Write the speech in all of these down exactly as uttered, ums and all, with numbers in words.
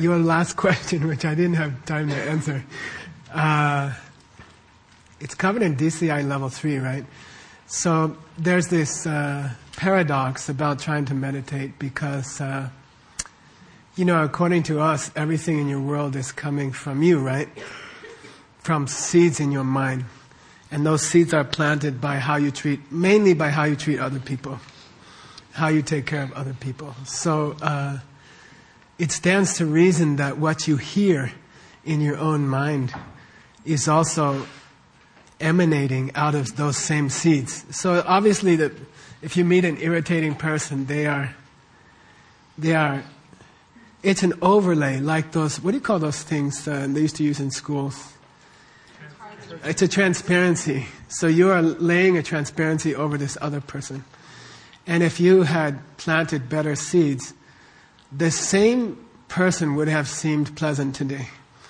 your last question, which I didn't have time to answer, uh, it's covered in D C I level three, right? So there's this uh, paradox about trying to meditate because, uh, you know, according to us, everything in your world is coming from you, right? From seeds in your mind. And those seeds are planted by how you treat, mainly by how you treat other people, how you take care of other people. So uh, it stands to reason that what you hear in your own mind is also emanating out of those same seeds. So obviously, that if you meet an irritating person, they are, they are. It's an overlay, like those. What do you call those things uh, they used to use in schools? It's a transparency. So you are laying a transparency over this other person. And if you had planted better seeds, the same person would have seemed pleasant today.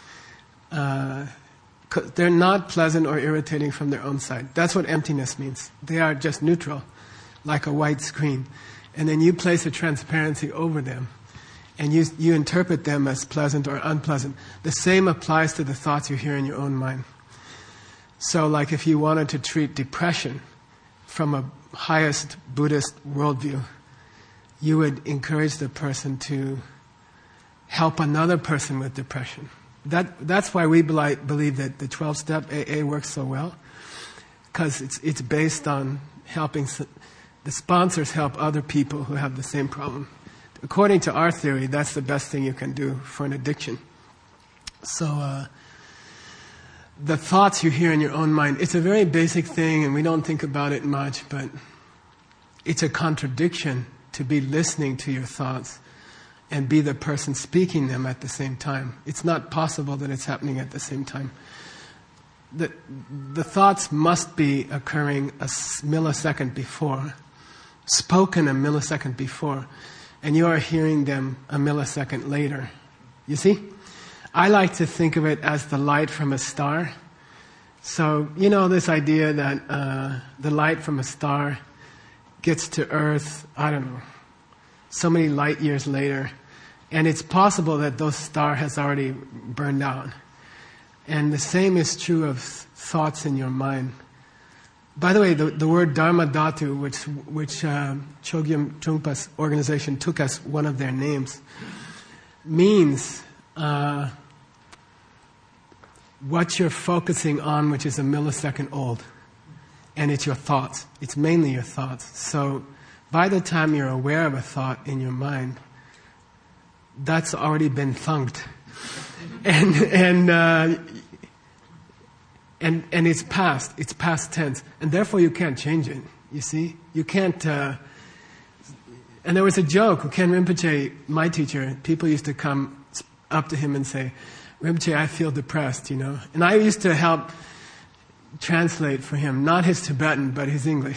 Uh, they're not pleasant or irritating from their own side. That's what emptiness means. They are just neutral, like a white screen. And then you place a transparency over them. And you, you interpret them as pleasant or unpleasant. The same applies to the thoughts you hear in your own mind. So like if you wanted to treat depression from a highest Buddhist worldview, you would encourage the person to help another person with depression. That, that's why we believe that the twelve-step A A works so well, because it's, it's based on helping, the sponsors help other people who have the same problem. According to our theory, that's the best thing you can do for an addiction. So, uh, the thoughts you hear in your own mind, it's a very basic thing and we don't think about it much, but it's a contradiction to be listening to your thoughts and be the person speaking them at the same time. It's not possible that it's happening at the same time. The, the thoughts must be occurring a millisecond before, spoken a millisecond before, and you are hearing them a millisecond later. You see? I like to think of it as the light from a star. So, you know this idea that uh, the light from a star gets to Earth, I don't know, so many light years later. And it's possible that those star has already burned out. And the same is true of thoughts in your mind. By the way, the, the word Dharma Dhatu, which, which uh, Chogyam Trungpa's organization took as one of their names, means Uh, what you're focusing on, which is a millisecond old. And it's your thoughts. It's mainly your thoughts. So by the time you're aware of a thought in your mind, that's already been thunked. And and uh, and and it's past. It's past tense. And therefore you can't change it. You see? You can't... Uh, and there was a joke. Ken Rinpoche, my teacher, people used to come up to him and say, Rinpoche, I feel depressed, you know. And I used to help translate for him, not his Tibetan, but his English.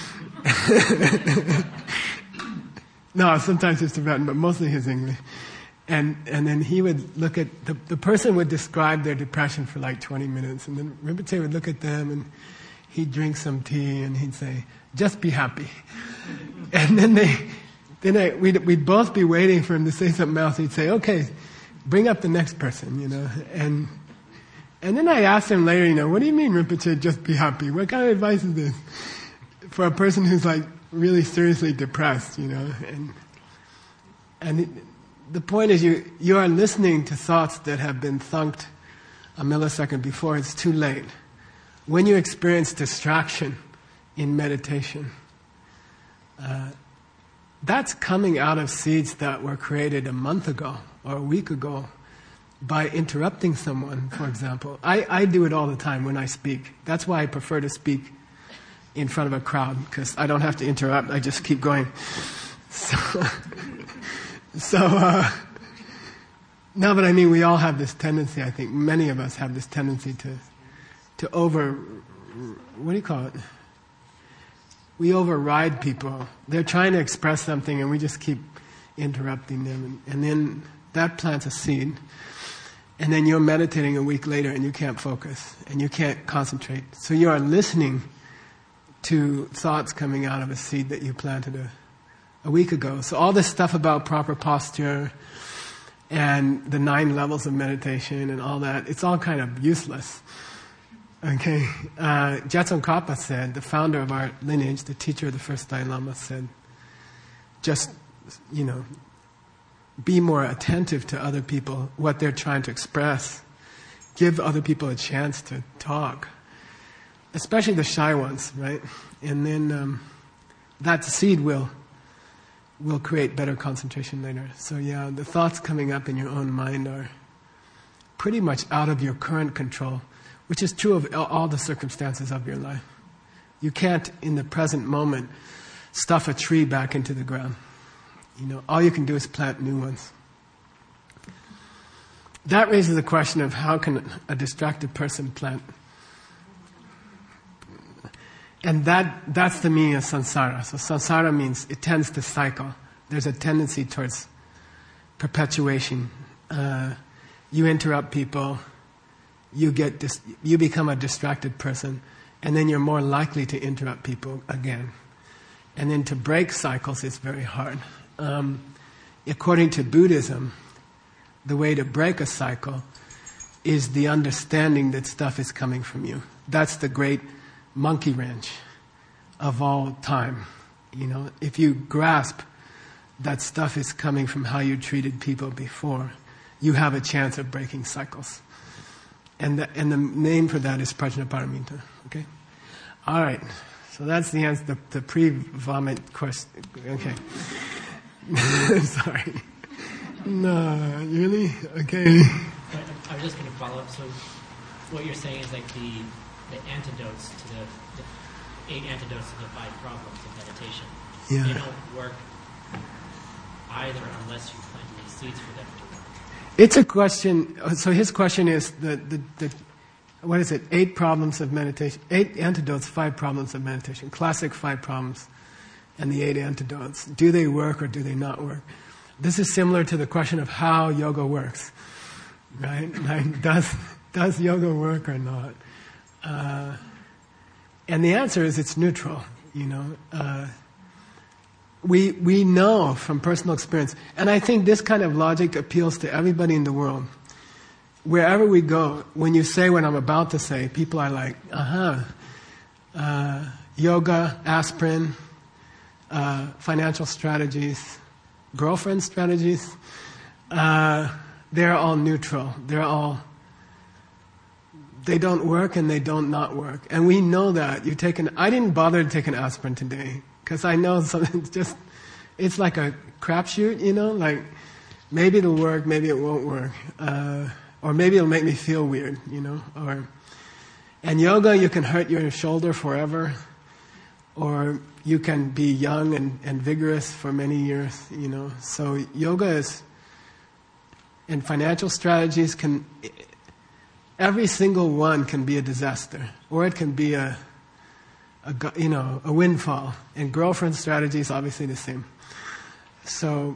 No, sometimes his Tibetan, but mostly his English. And and then he would look at, the, the person would describe their depression for like twenty minutes, and then Rinpoche would look at them and he'd drink some tea and he'd say, just be happy. And then they, then I, we'd, we'd both be waiting for him to say something else. He'd say, okay, bring up the next person, you know. And and then I asked him later, you know, what do you mean, Rinpoche, just be happy? What kind of advice is this for a person who's like really seriously depressed, you know? And and it, the point is, you you are listening to thoughts that have been thunked a millisecond before. It's too late. When you experience distraction in meditation, uh, that's coming out of seeds that were created a month ago or a week ago by interrupting someone, for example. I, I do it all the time when I speak. That's why I prefer to speak in front of a crowd, because I don't have to interrupt. I just keep going. So, so uh, no, but I mean, we all have this tendency, I think, many of us have this tendency to, to over, what do you call it? We override people. They're trying to express something and we just keep interrupting them. And, and then that plants a seed. And then you're meditating a week later and you can't focus and you can't concentrate. So you are listening to thoughts coming out of a seed that you planted a, a week ago. So all this stuff about proper posture and the nine levels of meditation and all that, it's all kind of useless. Okay, uh, Jetsun Kapa said, the founder of our lineage, the teacher of the first Dalai Lama, said, just, you know, be more attentive to other people, what they're trying to express. Give other people a chance to talk, especially the shy ones, right? And then um, that seed will will create better concentration later. So yeah, the thoughts coming up in your own mind are pretty much out of your current control, which is true of all the circumstances of your life. You can't, in the present moment, stuff a tree back into the ground. You know, all you can do is plant new ones. That raises the question of how can a distracted person plant? And that that's the meaning of samsara. So samsara means it tends to cycle. There's a tendency towards perpetuation. Uh, you interrupt people, you get dis- you become a distracted person, and then you're more likely to interrupt people again. And then to break cycles is very hard. Um, according to Buddhism, the way to break a cycle is the understanding that stuff is coming from you. That's the great monkey wrench of all time. You know, if you grasp that stuff is coming from how you treated people before, you have a chance of breaking cycles. And the, and the name for that is Prajnaparamita. Okay? All right. So that's the answer, the, the pre-vomit question. Okay. Sorry. No, really? Okay. I was just going to follow up. So what you're saying is like the the antidotes to the, the eight antidotes to the five problems of meditation. Yeah. They don't work either unless you plant these seeds for them to work. It's a question. So his question is the, the, the what is it? Eight problems of meditation. Eight antidotes, five problems of meditation. Classic five problems and the eight antidotes. Do they work or do they not work? This is similar to the question of how yoga works, right? Like, does does yoga work or not? Uh, and the answer is it's neutral. You know, uh, we we know from personal experience, and I think this kind of logic appeals to everybody in the world. Wherever we go, when you say what I'm about to say, people are like, uh-huh, uh, yoga, aspirin, uh, financial strategies, girlfriend strategies, uh, they're all neutral. They're all, they don't work and they don't not work. And we know that. You take an, I didn't bother to take an aspirin today because I know something, it's just, it's like a crapshoot, you know, like maybe it'll work, maybe it won't work. Uh, or maybe it'll make me feel weird, you know, or, and yoga, you can hurt your shoulder forever, or you can be young and, and vigorous for many years, you know. So yoga is, and financial strategies can, every single one can be a disaster, or it can be a, a you know, a windfall. And girlfriend strategy is obviously the same. So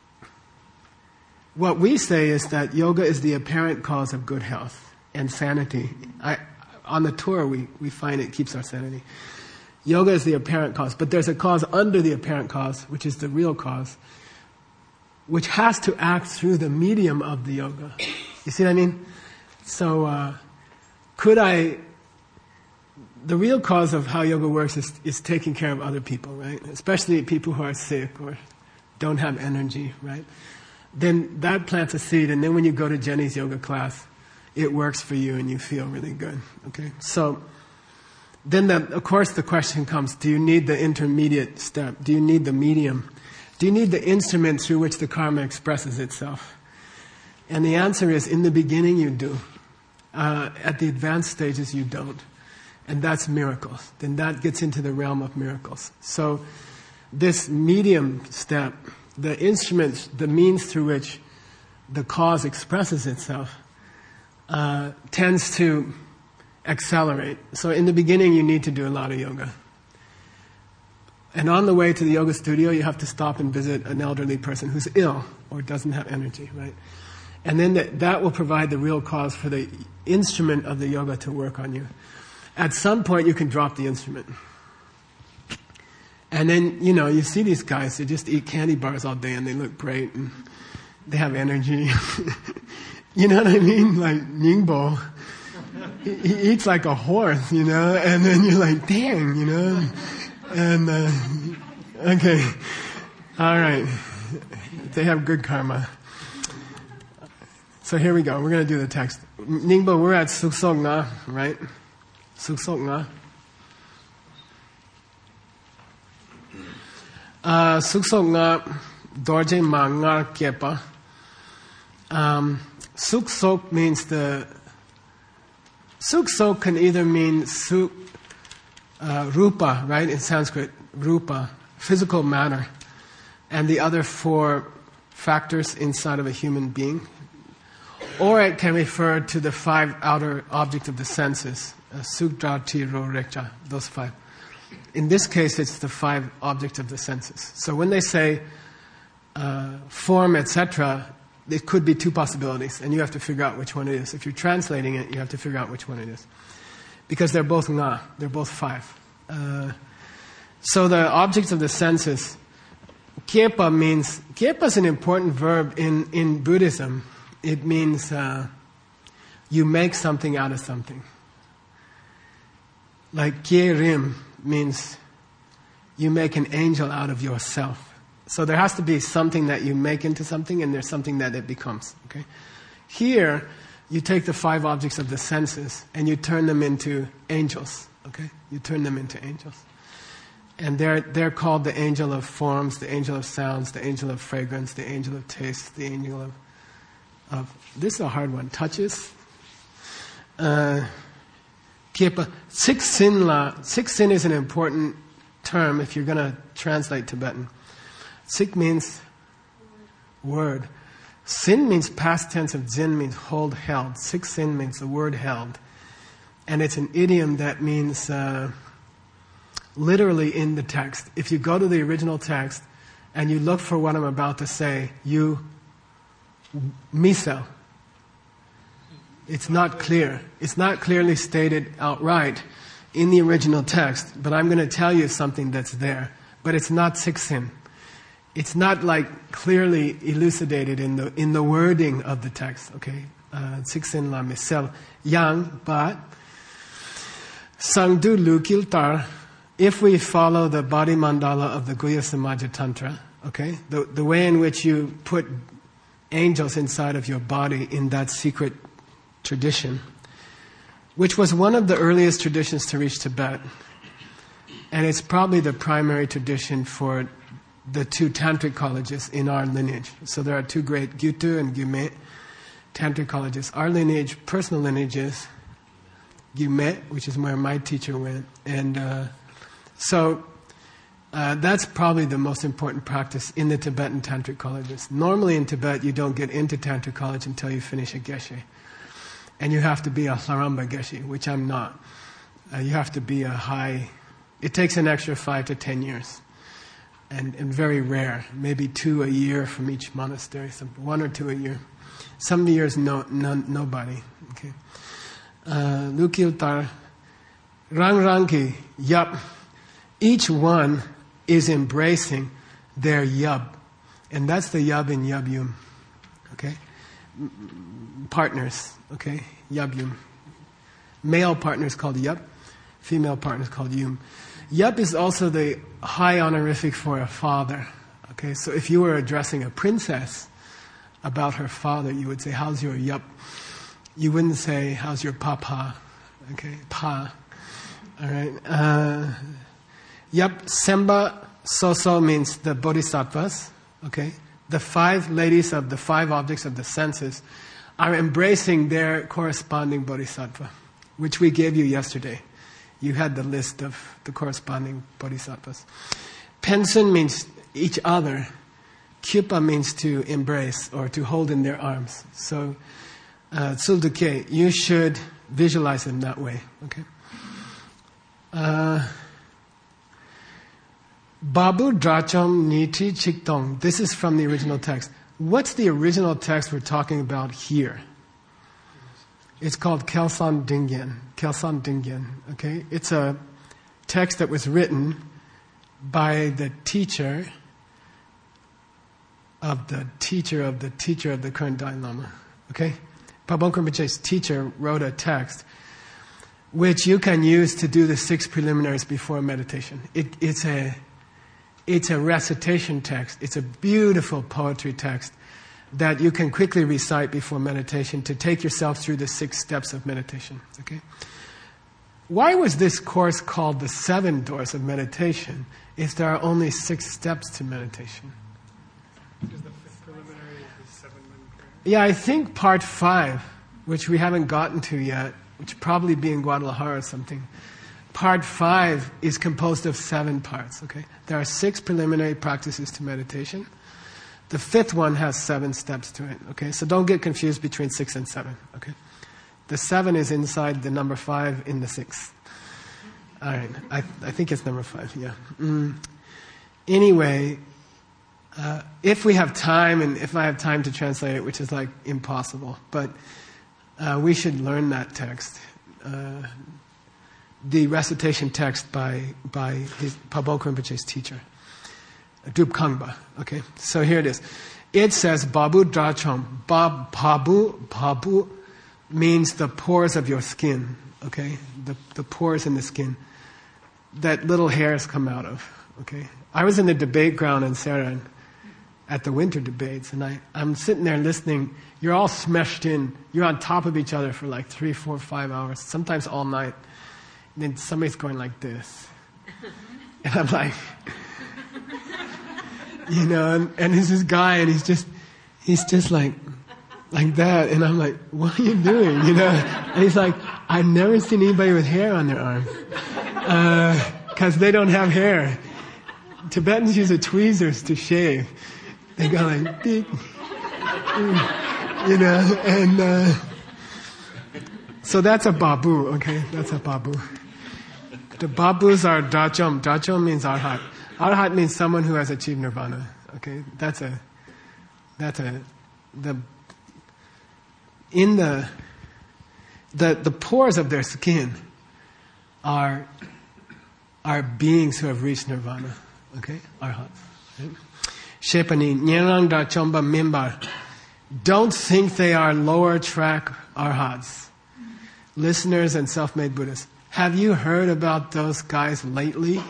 what we say is that yoga is the apparent cause of good health and sanity. I, on the tour, we, we find it keeps our sanity. Yoga is the apparent cause, but there's a cause under the apparent cause, which is the real cause, which has to act through the medium of the yoga. You see what I mean? So, uh, could I... The real cause of how yoga works is, is taking care of other people, right? Especially people who are sick or don't have energy, right? Then that plants a seed, and then when you go to Jenny's yoga class, it works for you and you feel really good, okay? So... Then, the, of course, the question comes, do you need the intermediate step? Do you need the medium? Do you need the instrument through which the karma expresses itself? And the answer is, in the beginning, you do. Uh, at the advanced stages, you don't. And that's miracles. Then that gets into the realm of miracles. So this medium step, the instrument, the means through which the cause expresses itself, uh, tends to accelerate. So in the beginning, you need to do a lot of yoga. And on the way to the yoga studio, you have to stop and visit an elderly person who's ill or doesn't have energy, right? And then that, that will provide the real cause for the instrument of the yoga to work on you. At some point, you can drop the instrument. And then, you know, you see these guys, they just eat candy bars all day and they look great. And, they have energy. You know what I mean? Like Ningbo, he, he eats like a horse, you know, and then you're like, dang, you know. And, uh, okay, all right. They have good karma. So here we go. We're going to do the text. Ningbo, we're at Suksok Nga, right? Suksok Nga. Uh, Suksok Nga, Dorje Ma Nga Kepa. Um, Suksok means the... Suksok can either mean suk, uh, rupa, right, in Sanskrit, rupa, physical matter, and the other four factors inside of a human being. Or it can refer to the five outer objects of the senses, uh, sukdra, tiro, rekcha, those five. In this case, it's the five objects of the senses. So when they say uh, form, et cetera, it could be two possibilities, and you have to figure out which one it is. If you're translating it, you have to figure out which one it is. Because they're both nga, they're both five. Uh, so the objects of the senses, kyepa means, kyepa is an important verb in, in Buddhism. It means uh, you make something out of something. Like kyerim means you make an angel out of yourself. So there has to be something that you make into something, and there's something that it becomes. Okay? Here, you take the five objects of the senses and you turn them into angels. Okay? You turn them into angels. And they're, they're called the angel of forms, the angel of sounds, the angel of fragrance, the angel of taste, the angel of... of this is a hard one. Touches. Uh, Sik-sin la. Sik-sin is an important term if you're going to translate Tibetan. Sik means word. Sin means past tense of zin, means hold, held. Sik-sin means the word held. And it's an idiom that means uh, literally in the text. If you go to the original text and you look for what I'm about to say, you misel. It's not clear. It's not clearly stated outright in the original text, but I'm going to tell you something that's there. But it's not Sik-sin. It's not like clearly elucidated in the in the wording of the text. Okay, uh, Sik-sin la misel yang, but Sangdu Lukil Tar. If we follow the body mandala of the Guhya Samaja Tantra, okay, the the way in which you put angels inside of your body in that secret tradition, which was one of the earliest traditions to reach Tibet, and it's probably the primary tradition for the two tantric colleges in our lineage. So there are two great, Gyutu and Gyume, tantric colleges. Our lineage, personal lineage, is Gyume, which is where my teacher went, and uh, so uh, that's probably the most important practice in the Tibetan tantric colleges. Normally in Tibet, you don't get into tantric college until you finish a geshe. And you have to be a Laramba geshe, which I'm not. Uh, you have to be a high... It takes an extra five to ten years. And, and very rare. Maybe two a year from each monastery. Some, one or two a year. Some years, no, no, nobody. Okay. Lukil tar... Rang Rangi, yup. Each one is embracing their yub. And that's the yub in yub yum. Okay? Partners. Okay? Yub yum. Male partner is called yub. Female partner is called yum. Yup is also the high honorific for a father. Okay? So if you were addressing a princess about her father, you would say, how's your yup? You wouldn't say, how's your papa? Okay? Pa. Alright? Uh... Yup, Semba Soso means the bodhisattvas, okay? The five ladies of the five objects of the senses are embracing their corresponding bodhisattva, which we gave you yesterday. You had the list of the corresponding bodhisattvas. Pensun means each other. Kyupa means to embrace or to hold in their arms. So, uh, Tsulduke, you should visualize them that way, okay? Uh... Babu Drachom Niti Chiktong. This is from the original text. What's the original text we're talking about here? It's called Kelsang Dingyen. Kelsang Dingyen. Okay? It's a text that was written by the teacher of the teacher of the teacher of the current Dalai Lama. Okay? Pabong Rinpoche's teacher wrote a text which you can use to do the six preliminaries before meditation. It, it's a it's a recitation text. It's a beautiful poetry text that you can quickly recite before meditation to take yourself through the six steps of meditation. Okay? Why was this course called the Seven Doors of Meditation if there are only six steps to meditation? Because the fifth preliminary is the seven-minute prayer. Yeah, I think part five, which we haven't gotten to yet, which will probably be in Guadalajara or something, part five is composed of seven parts. Okay, there are six preliminary practices to meditation. The fifth one has seven steps to it. Okay, so don't get confused between six and seven. Okay, the seven is inside the number five in the six. All right, I I think it's number five. Yeah. Mm. Anyway, uh, if we have time, and if I have time to translate it, which is like impossible, but uh, we should learn that text. Uh, the recitation text by by his Pabong Rinpoche's teacher, Drup Kangpa. Okay, so here it is. It says Babu Drachom. Bab Pabu Pabu means the pores of your skin. Okay, the the pores in the skin that little hairs come out of. Okay, I was in the debate ground in Saran at the winter debates, and I I'm sitting there listening. You're all smashed in. You're on top of each other for like three, four, five hours, sometimes all night. And then somebody's going like this. And I'm like, you know, and, and there's this guy, and he's just, he's just like, like that. And I'm like, what are you doing? You know? And he's like, I've never seen anybody with hair on their arm. Because uh, they don't have hair. Tibetans use the tweezers to shave. They go like, beep. You know, and uh, so that's a babu, okay? That's a babu. The babus are dachom. Dachom means arhat. Arhat means someone who has achieved nirvana. Okay, that's a that's a the in the the the pores of their skin are are beings who have reached nirvana. Okay, arhat. Shepani nyerang dachomba mimbar. Don't think they are lower track arhats. Listeners and self-made Buddhists, have you heard about those guys lately?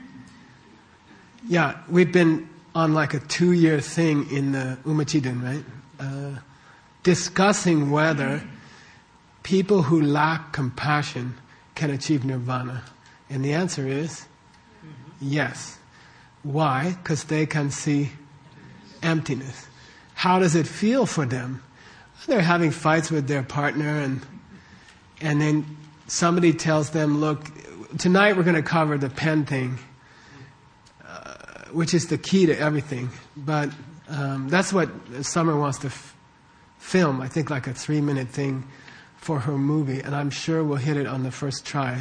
Yeah, we've been on like a two-year thing in the Umachiden, right? Uh, discussing whether people who lack compassion can achieve nirvana. And the answer is yes. Why? Because they can see emptiness. How does it feel for them? They're having fights with their partner, and and then somebody tells them, look, tonight we're going to cover the pen thing, uh, which is the key to everything. But um, that's what Summer wants to f- film, I think like a three-minute thing for her movie, and I'm sure we'll hit it on the first try.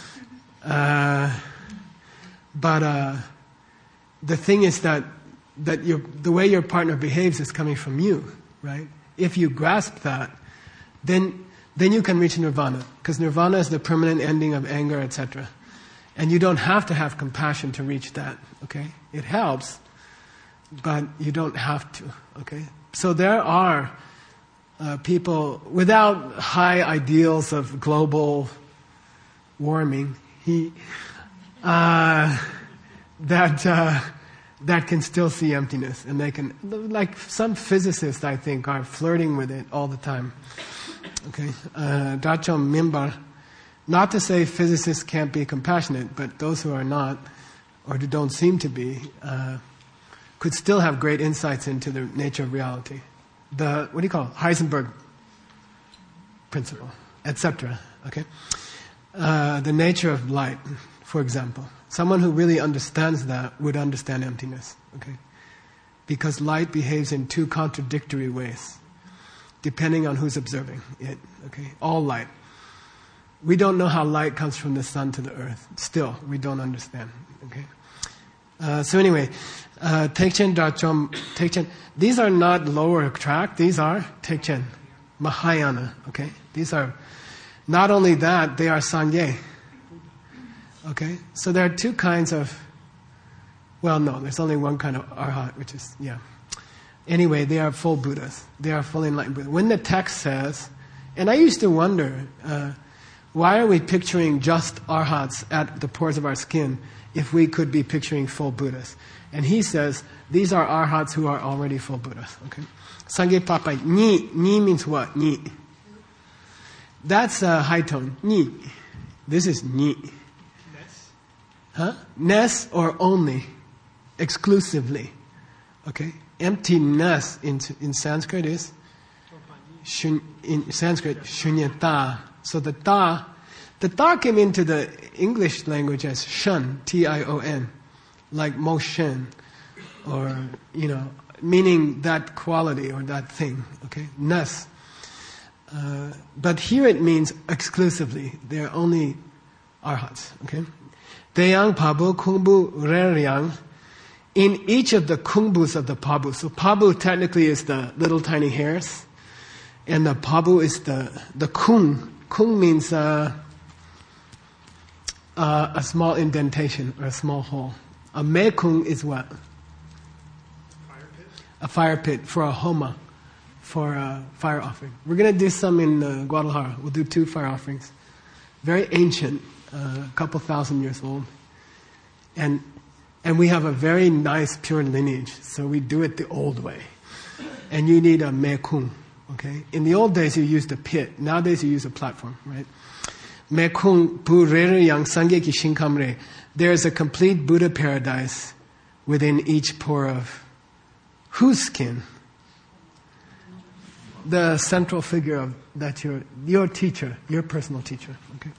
Uh, but uh, the thing is that that your, the way your partner behaves is coming from you, right? If you grasp that, then then you can reach nirvana, because nirvana is the permanent ending of anger, et cetera. And you don't have to have compassion to reach that, okay? It helps, but you don't have to, okay? So there are uh, people without high ideals of global warming, he uh, that. Uh, that can still see emptiness, and they can, like some physicists, I think, are flirting with it all the time. Okay, uh, Dachom Mimbar, not to say physicists can't be compassionate, but those who are not, or who don't seem to be, uh, could still have great insights into the nature of reality. The, what do you call it? Heisenberg principle, et cetera. Okay, uh, the nature of light, for example. Someone who really understands that would understand emptiness, okay? Because light behaves in two contradictory ways, depending on who's observing it, okay? All light. We don't know how light comes from the sun to the earth. Still, we don't understand, okay? Uh, so anyway, uh, Tekchen Dachom, Tekchen, these are not lower track, these are Tekchen, Mahayana, okay? These are, not only that, they are Sangye. Okay, so there are two kinds of, well, no, there's only one kind of arhat, which is, yeah. Anyway, they are full Buddhas. They are fully enlightened Buddhas. When the text says, and I used to wonder, uh, why are we picturing just arhats at the pores of our skin if we could be picturing full Buddhas? And he says, these are arhats who are already full Buddhas. Okay? Sangye Papa, ni. Ni means what? Ni. That's a high tone. Ni. This is ni. Ness? Huh? Ness or only. Exclusively. Okay? Emptiness in, in Sanskrit is shun, in Sanskrit shunyata. So the ta, the ta came into the English language as shun, T I O N, like motion, or you know, meaning that quality or that thing. Okay, ness. Uh, but here it means exclusively. They are only arhats. Okay, Deyang pabu kungbu reryang. In each of the kungbus of the pabu, so pabu technically is the little tiny hairs, and the pabu is the the kung. Kung means uh, uh, a small indentation or a small hole. A me kung is what? Fire pit? A fire pit for a homa, for a fire offering. We're going to do some in uh, Guadalajara. We'll do two fire offerings. Very ancient, uh, a couple thousand years old. And And we have a very nice, pure lineage, so we do it the old way. And you need a mekung, okay? In the old days, you used a pit. Nowadays, you use a platform, right? Mekung pu reru yang sangye ki shinkamre. There is a complete Buddha paradise within each pore of whose skin? The central figure of that your your teacher, your personal teacher, okay?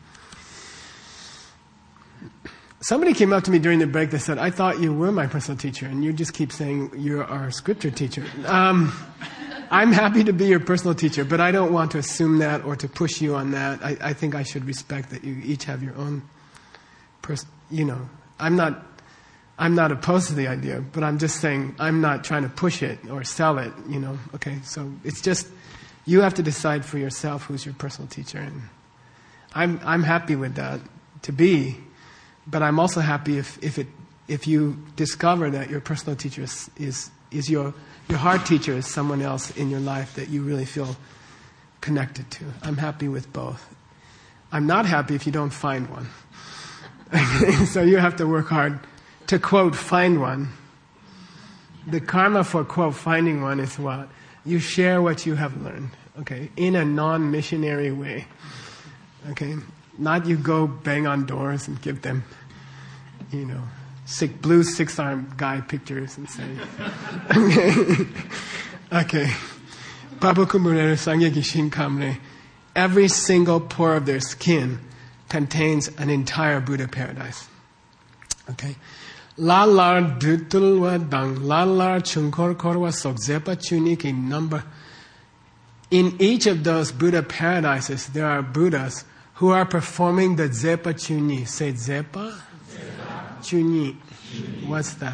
Somebody came up to me during the break that said, I thought you were my personal teacher, and you just keep saying you're our scripture teacher. Um, I'm happy to be your personal teacher, but I don't want to assume that or to push you on that. I, I think I should respect that you each have your own person. You know, I'm not, I'm not opposed to the idea, but I'm just saying I'm not trying to push it or sell it, you know. Okay, so it's just, you have to decide for yourself who's your personal teacher. And I'm, I'm happy with that, to be. But I'm also happy if, if it if you discover that your personal teacher is, is is your your heart teacher is someone else in your life that you really feel connected to. I'm happy with both. I'm not happy if you don't find one. So you have to work hard to quote find one. The karma for quote finding one is what? You share what you have learned, okay, in a non-missionary way. Okay? Not you go bang on doors and give them, you know, six, blue six-armed guy pictures and say, okay, okay. Pabukumurere Sangyeki Shinkamre. Every single pore of their skin contains an entire Buddha paradise. Okay. Lalar dutulwa dang, lalar chunkor korwa sok zepa chuniki number. In each of those Buddha paradises, there are Buddhas who are performing the Zepa Chunyi. Say Zepa? Zepa. Chunyi. Chunyi. What's that?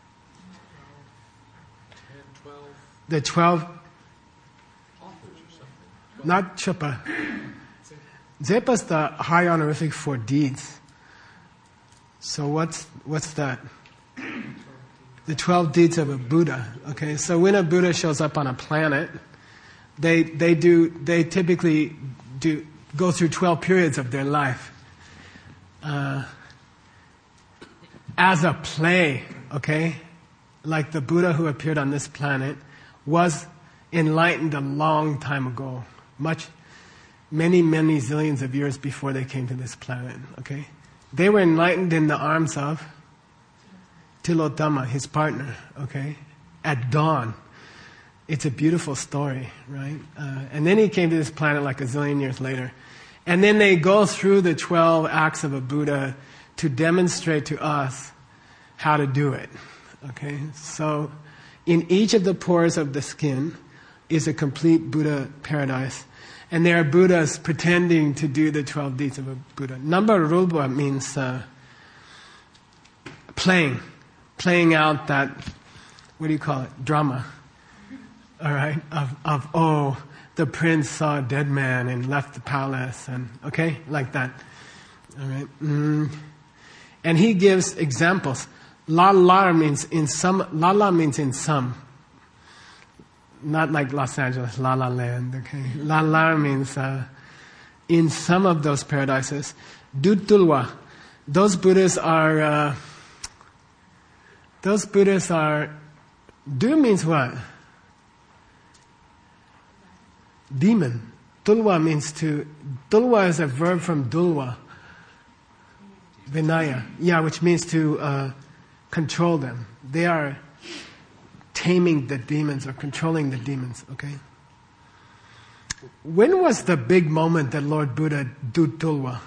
ten, twelve. The twelve. Offers or something. Not Chupa. Zepa's the high honorific for deeds. So what's what's that? The twelve deeds of a Buddha. Okay, so when a Buddha shows up on a planet, they they do they typically do go through twelve periods of their life uh, as a play, okay? Like the Buddha who appeared on this planet was enlightened a long time ago, much, many, many zillions of years before they came to this planet, okay? They were enlightened in the arms of Tilottama, his partner, okay? At dawn. It's a beautiful story, right? Uh, and then he came to this planet like a zillion years later. And then they go through the twelve acts of a Buddha to demonstrate to us how to do it. Okay? So, in each of the pores of the skin is a complete Buddha paradise. And there are Buddhas pretending to do the twelve deeds of a Buddha. Namba Rulba means uh, playing. Playing out that, what do you call it? Drama. All right? Of, of oh, the prince saw a dead man and left the palace, and okay, like that. All right, mm. And he gives examples. La la means in some. La la means in some. not like Los Angeles, La La Land, okay? La La means, uh, in some of those paradises, Dutulwa, those Buddhas are, uh, those Buddhas are, Du means what? Demon. Tulwa means to, Tulwa is a verb from Dulwa, Vinaya, yeah, which means to uh, control them. They are taming the demons or controlling the demons, okay? When was the big moment that Lord Buddha did Tulwa?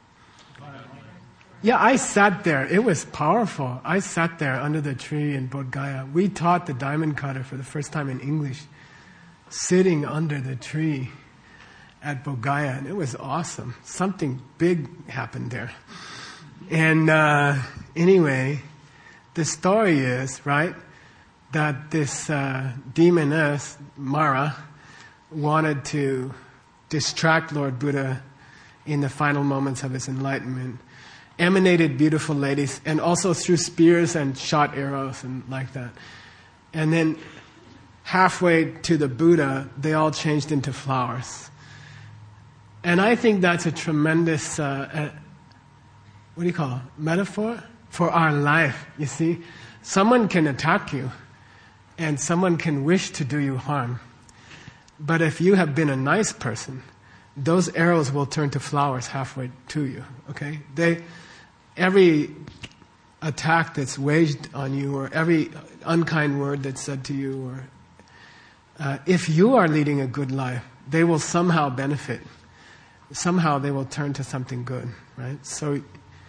Yeah, I sat there. It was powerful. I sat there under the tree in Bodh Gaya. We taught the diamond cutter for the first time in English, sitting under the tree at Bodh Gaya, and it was awesome. Something big happened there. And uh, anyway, the story is, right, that this uh, demoness, Mara, wanted to distract Lord Buddha in the final moments of his enlightenment, emanated beautiful ladies, and also threw spears and shot arrows and like that. And then halfway to the Buddha, they all changed into flowers. And I think that's a tremendous, uh, uh, what do you call it, metaphor for our life, you see. Someone can attack you, and someone can wish to do you harm. But if you have been a nice person, those arrows will turn to flowers halfway to you, okay? They, every attack that's waged on you, or every unkind word that's said to you, or uh, if you are leading a good life, they will somehow benefit. Somehow they will turn to something good, right? So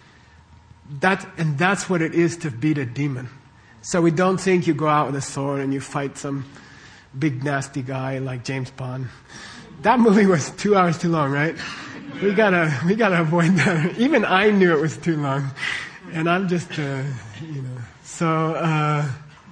that, and that's what it is to beat a demon. So we don't think you go out with a sword and you fight some big nasty guy like James Bond. That movie was two hours too long, right? We gotta, we gotta avoid that. Even I knew it was too long, and I'm just, uh, you know. So uh,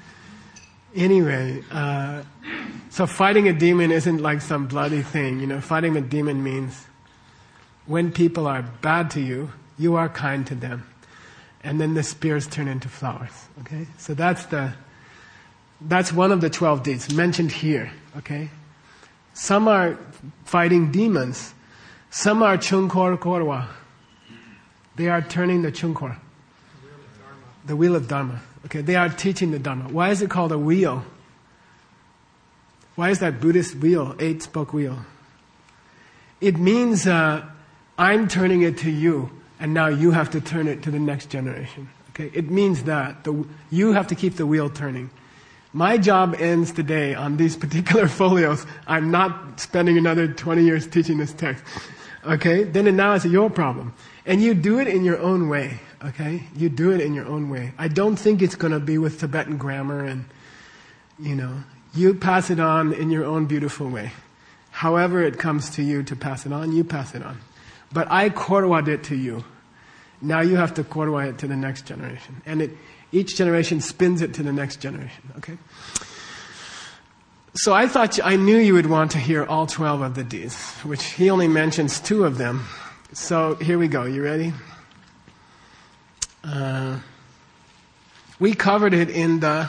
anyway, uh, so fighting a demon isn't like some bloody thing, you know. Fighting a demon means when people are bad to you, you are kind to them, and then the spears turn into flowers. Okay, so that's the, that's one of the twelve deeds mentioned here. Okay. Some are fighting demons. Some are Chunkor Korwa. They are turning the Chunkor. The wheel of Dharma. Okay, they are teaching the Dharma. Why is it called a wheel? Why is that Buddhist wheel, eight-spoke wheel? It means uh, I'm turning it to you, and now you have to turn it to the next generation. Okay, it means that the, you have to keep the wheel turning. My job ends today on these particular folios. I'm not spending another twenty years teaching this text. Okay? Then and now it's your problem. And you do it in your own way. Okay? You do it in your own way. I don't think it's going to be with Tibetan grammar and, you know, you pass it on in your own beautiful way. However it comes to you to pass it on, you pass it on. But I korwa'd it to you. Now you have to korwa it to the next generation. And it, each generation spins it to the next generation, okay? So I thought, I knew you would want to hear all twelve of the deeds, which he only mentions two of them. So here we go. You ready? Uh, we covered it in the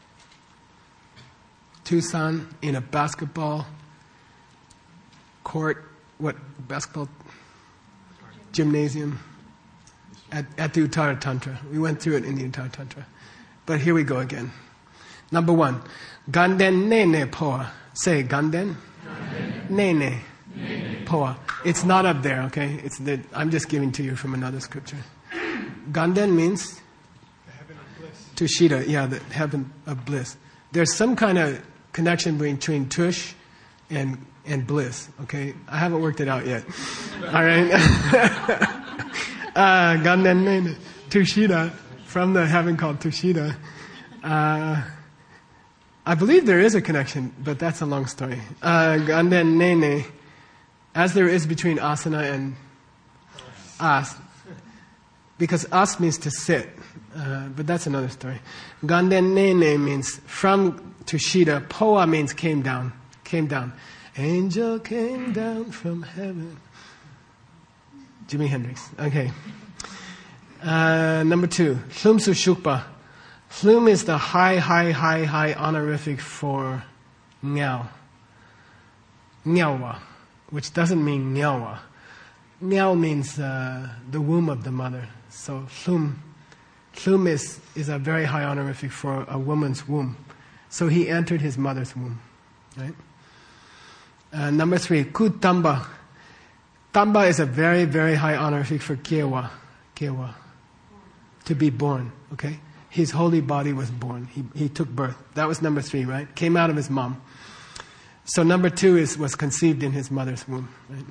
Tucson, in a basketball court, what, basketball gymnasium. At, at the Uttara Tantra. We went through it in the Uttara Tantra. But here we go again. Number one. Ganden nene poa. Say Ganden. Nene. Poa. It's not up there, okay? It's the, I'm just giving to you from another scripture. Ganden means? The heaven of bliss. Tushita, yeah, the heaven of bliss. There's some kind of connection between tush and, and bliss, okay? I haven't worked it out yet. All right? Uh, Ganden Nene, Tushita, from the heaven called Tushita. Uh, I believe there is a connection, but that's a long story. Uh, Ganden Nene, as there is between asana and as, because as means to sit, uh, but that's another story. Ganden Nene means from Tushita. Poa means came down, came down. Angel came down from heaven. Jimi Hendrix. Okay. Uh, number two, Hlumsu Shukpa. Hlum is the high, high, high, high honorific for Nyao. Nyawa, which doesn't mean nyawa. Nyao means uh, the womb of the mother. So Hlum, Hlum is, is a very high honorific for a woman's womb. So he entered his mother's womb. Right? Uh, number three, Ku Tamba. Tamba is a very, very high honorific for Kiewa. Kiewa. To be born. Okay? His holy body was born. He, he took birth. That was number three, right? Came out of his mom. So number two is was conceived in his mother's womb. Right?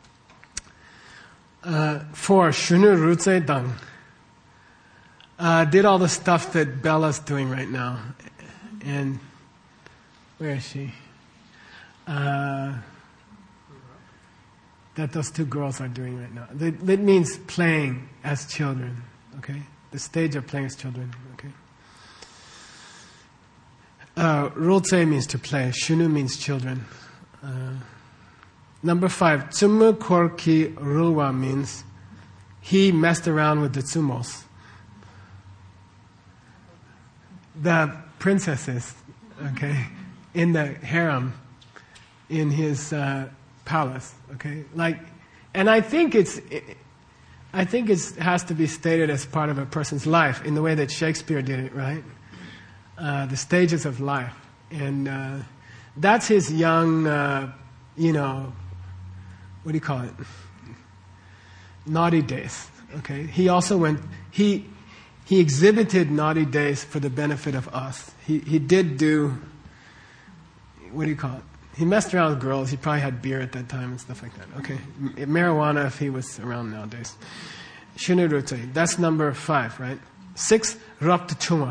Uh, four, Shunu Rutse Dang. Uh, did all the stuff that Bella's doing right now. And where is she? Uh, that those two girls are doing right now. That, that means playing as children. Okay? The stage of playing as children. Okay? Uh, Rotse means to play. Shunu means children. Uh, number five, Tsumu Korki Ruwa means he messed around with the tsumos. The princesses, okay, in the harem, in his uh, palace, okay, like, and I think it's, I think it has to be stated as part of a person's life in the way that Shakespeare did it, right? Uh, the stages of life, and uh, that's his young, uh, you know, what do you call it? Naughty days. Okay, he also went. He he exhibited naughty days for the benefit of us. He he did do. What do you call it? He messed around with girls. He probably had beer at that time and stuff like that. Okay, M- marijuana if he was around nowadays. Shunurute. That's number five, right? Six, Raptachuma.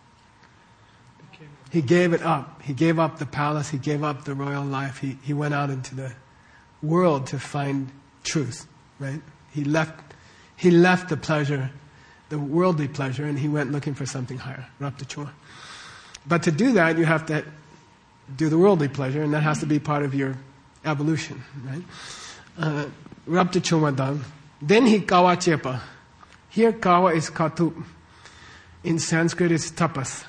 He gave it up. He gave up the palace. He gave up the royal life. He he went out into the world to find truth, right? He left he left the pleasure, the worldly pleasure, and he went looking for something higher, Raptachuma. But to do that, you have to do the worldly pleasure, and that has to be part of your evolution, right? Uh, Raptachuma done. Then he kawa chepa. Here kawa is katup. In Sanskrit, it's tapas.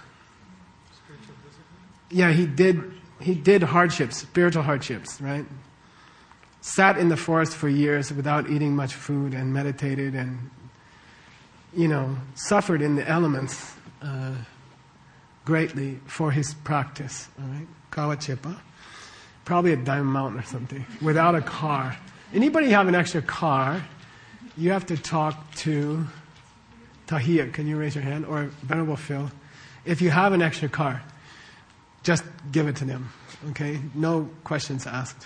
Yeah, he did. He did hardships, spiritual hardships, right? Sat in the forest for years without eating much food and meditated and, you know, suffered in the elements uh, greatly for his practice. All right, Kawachepa, probably at Diamond Mountain or something, without a car. Anybody have an extra car? You have to talk to Tahia. Can you raise your hand, or Venerable Phil? If you have an extra car, just give it to them, okay? No questions asked.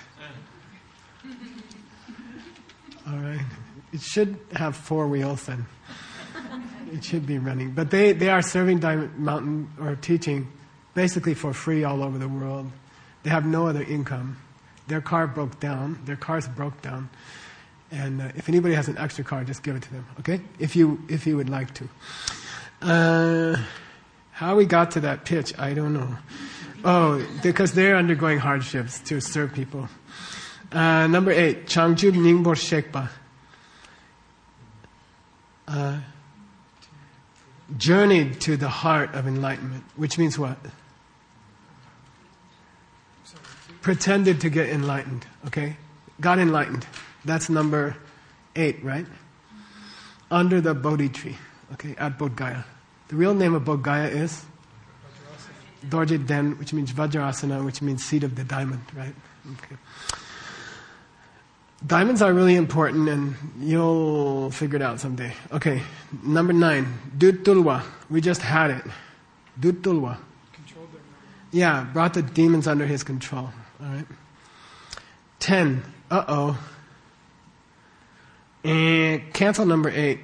All right. It should have four wheels then. It should be running. But they, they are serving Diamond Mountain or teaching basically for free all over the world. They have no other income. Their car broke down. Their cars broke down. And uh, if anybody has an extra car, just give it to them, okay? If you, if you would like to. Uh, how we got to that pitch, I don't know. Oh, because they're undergoing hardships to serve people. Uh, number eight, Changjub Ningbor Shekpa. Uh, journeyed to the heart of enlightenment, which means what? Pretended to get enlightened, okay? Got enlightened. That's number eight, right? Under the Bodhi tree, okay, at Bodh Gaya. The real name of Bodh Gaya is? Dorje Den, which means Vajrasana, which means seat of the diamond, right? Okay. Diamonds are really important, and you'll figure it out someday. Okay, number nine, Dutulwa. We just had it. Dutulwa. Controlled them. Yeah, brought the demons under his control. All right. Ten. Uh-oh. And cancel number eight.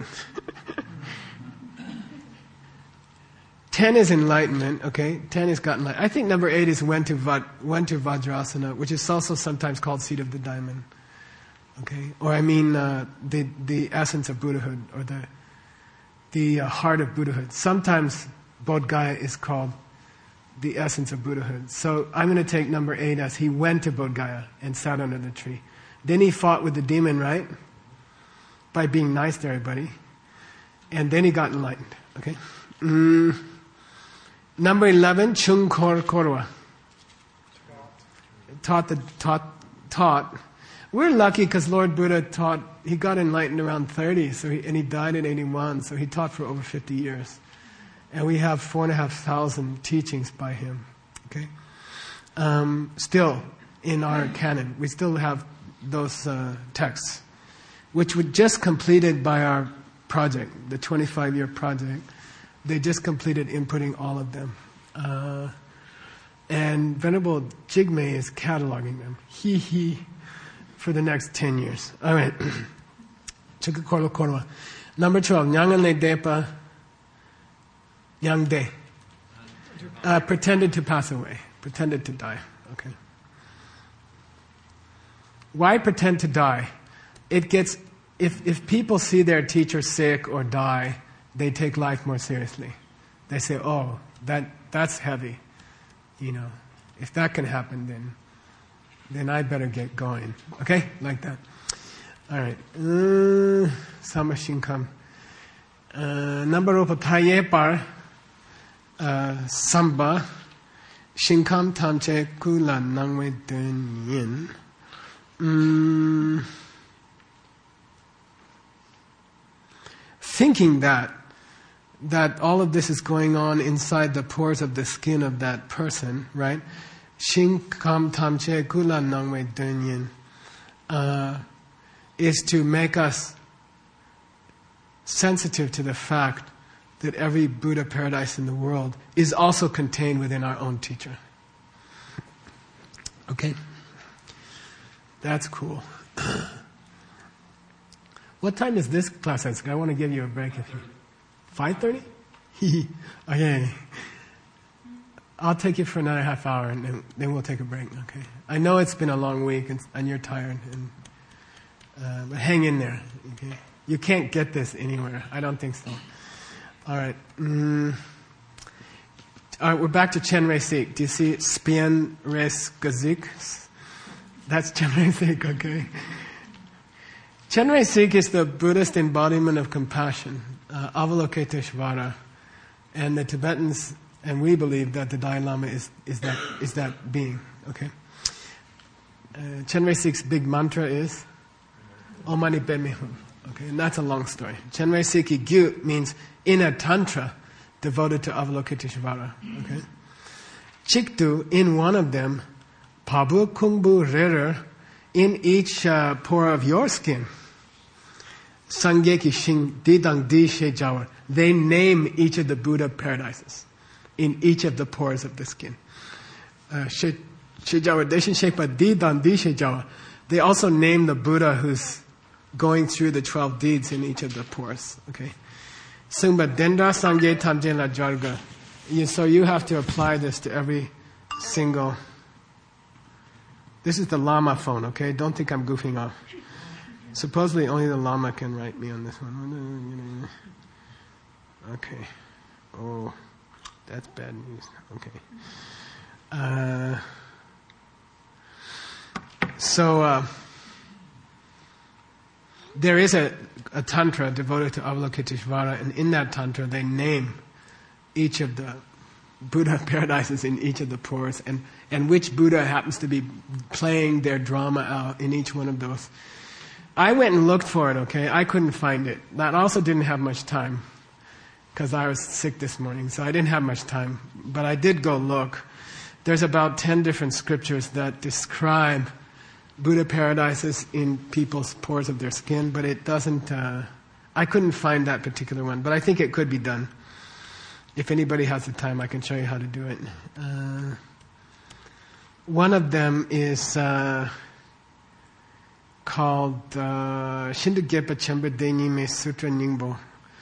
Ten is enlightenment, okay? Ten is got enlightenment. I think number eight is went to, va- went to Vajrasana, which is also sometimes called seat of the diamond. Okay? Or I mean uh, the, the essence of Buddhahood, or the, the uh, heart of Buddhahood. Sometimes Bodh Gaya is called the essence of Buddhahood. So I'm going to take number eight as he went to Bodh Gaya and sat under the tree. Then he fought with the demon, right? By being nice to everybody. And then he got enlightened, okay? Mm. Number eleven, Chung Kor Korwa. taught the taught taught. We're lucky because Lord Buddha taught. He got enlightened around thirty, so he, and he died in eighty-one. So he taught for over fifty years, and we have four and a half thousand teachings by him. Okay, um, still in our canon, we still have those uh, texts, which were just completed by our project, the twenty-five year project. They just completed inputting all of them. Uh, and Venerable Jigme is cataloging them. He, he, for the next ten years. All right. Chikakorlo Korwa. Number twelve. Nyanganle Depa Yang De. Uh, pretended to pass away. Pretended to die. Okay. Why pretend to die? It gets, if, if people see their teacher sick or die, they take life more seriously. They say, oh, that that's heavy. You know, if that can happen, then then I better get going. Okay? Like that. All right. Uh, Sama Shinkam. Number of Tayepar Samba Shinkam Tamche Kula Nangwe Den Yin. Mm, thinking that that all of this is going on inside the pores of the skin of that person, right? Shinkam tamche kula nangwe dunyin uh, is to make us sensitive to the fact that every Buddha paradise in the world is also contained within our own teacher. Okay? That's cool. What time is this class at? I want to give you a break if you... five thirty? Okay. I'll take you for another half hour and then, then we'll take a break, okay? I know it's been a long week and, and you're tired, and, uh, but hang in there, okay? You can't get this anywhere. I don't think so. All right. Mm. All right, we're back to Chenrei Sik. Do you see Spien Res Gazik? That's Chenrei Sik, okay? Chenrei Sik is the Buddhist embodiment of compassion, uh, Avalokiteshvara, and the Tibetans, and we believe that the Dalai Lama is, is that is that being. Okay. Uh, Chenrei Sik's big mantra is Om Mani Padme Hum. Okay, and that's a long story. Chenrei Siki Gyu means in a tantra devoted to Avalokiteshvara. Okay. Chiktu, in one of them, Pabu Kungbu Rerer, in each uh, pore of your skin. Sangyeki Shing Didang Di She Jawar. They name each of the Buddha paradises in each of the pores of the skin. She Jawar Deshin Shekpa Didang Di She Jawar. They also name the Buddha who's going through the twelve deeds in each of the pores. Okay. Sungba Dendra Sangye Tamjen La Jarga. So you have to apply this to every single. This is the Lama phone, okay? Don't think I'm goofing off. Supposedly only the Lama can write me on this one. Okay. Oh, that's bad news. Okay. Uh, so, uh, there is a, a tantra devoted to Avalokiteshvara, and in that tantra they name each of the Buddha paradises in each of the pores, and, and which Buddha happens to be playing their drama out in each one of those. I went and looked for it, okay? I couldn't find it. That also didn't have much time, because I was sick this morning, so I didn't have much time. But I did go look. There's about ten different scriptures that describe Buddha paradises in people's pores of their skin, but it doesn't, uh, I couldn't find that particular one, but I think it could be done. If anybody has the time, I can show you how to do it. Uh, one of them is uh, called Shindu Gepa Chemba Denime Sutra Ningbo.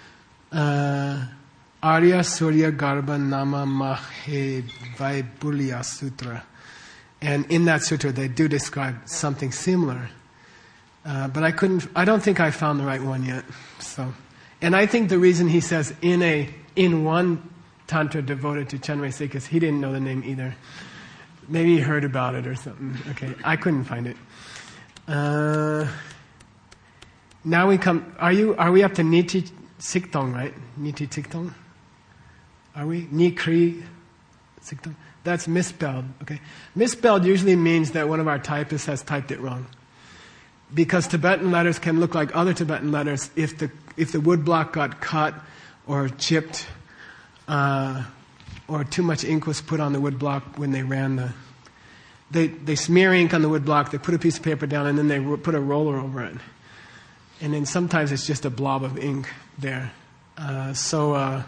Arya Surya Garba Nama Mahe Vaibulya Sutra. And in that sutra, they do describe something similar. Uh, but I couldn't, I don't think I found the right one yet. So, and I think the reason he says in a, in one tantra devoted to Chenrei Sik is he didn't know the name either. Maybe he heard about it or something. Okay, I couldn't find it. Uh, now we come, are you, are we up to Niti Siktong, right? Niti Siktong? Are we? Nikri Siktong? That's misspelled. Okay, misspelled usually means that one of our typists has typed it wrong. Because Tibetan letters can look like other Tibetan letters if the if the wood block got cut or chipped, uh, or too much ink was put on the wood block when they ran the. They they smear ink on the wood block. They put a piece of paper down and then they ro- put a roller over it. And then sometimes it's just a blob of ink there. Uh, so, uh,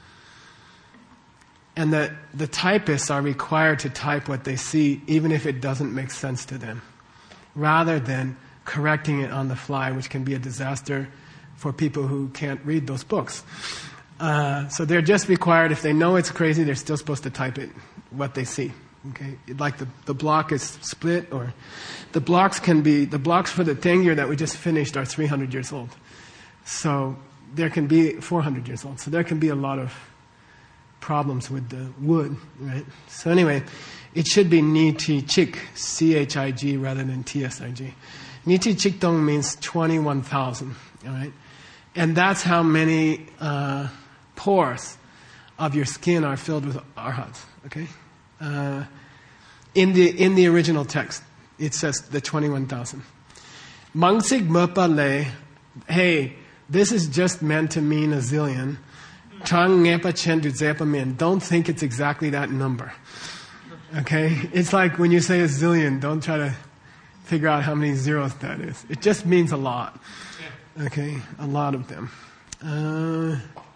and the, the typists are required to type what they see, even if it doesn't make sense to them, rather than correcting it on the fly, which can be a disaster for people who can't read those books. Uh, so they're just required, if they know it's crazy, they're still supposed to type it, what they see. Okay, like the, the block is split, or the blocks can be, the blocks for the Tengyur that we just finished are three hundred years old. So there can be four hundred years old. So there can be a lot of problems with the wood, right? So anyway, it should be Ni Ti Chik, C H I G rather than T S I G. Ni Ti Chik Dong means twenty-one thousand, all right? And that's how many uh, pores of your skin are filled with arhats, okay? Uh, in the in the original text, it says the twenty-one thousand. Mangsig Merpa Le, hey, this is just meant to mean a zillion. Chang Ngepa Chen Du Zepa Min. Don't think it's exactly that number. Okay? It's like when you say a zillion, don't try to figure out how many zeros that is. It just means a lot. Okay? A lot of them. Uh,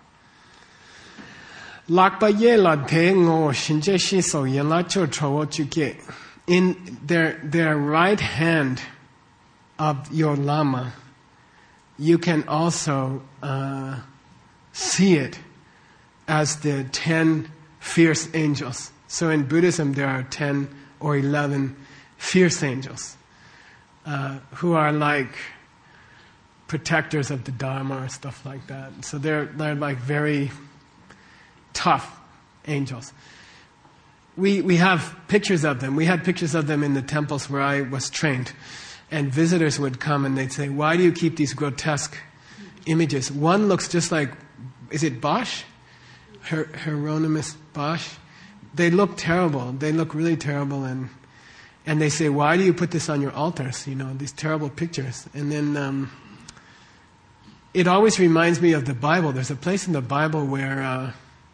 in their, their right hand of your Lama, you can also uh, see it as the ten fierce angels. So in Buddhism, there are ten or eleven fierce angels uh, who are like protectors of the Dharma or stuff like that. So they're they're like very tough angels. We we have pictures of them. We had pictures of them in the temples where I was trained. And visitors would come and they'd say, why do you keep these grotesque images? One looks just like, is it Bosch? Her- Hieronymus Bosch? They look terrible. They look really terrible. And and they say, why do you put this on your altars? You know, these terrible pictures. And then um, it always reminds me of the Bible. There's a place in the Bible where, uh,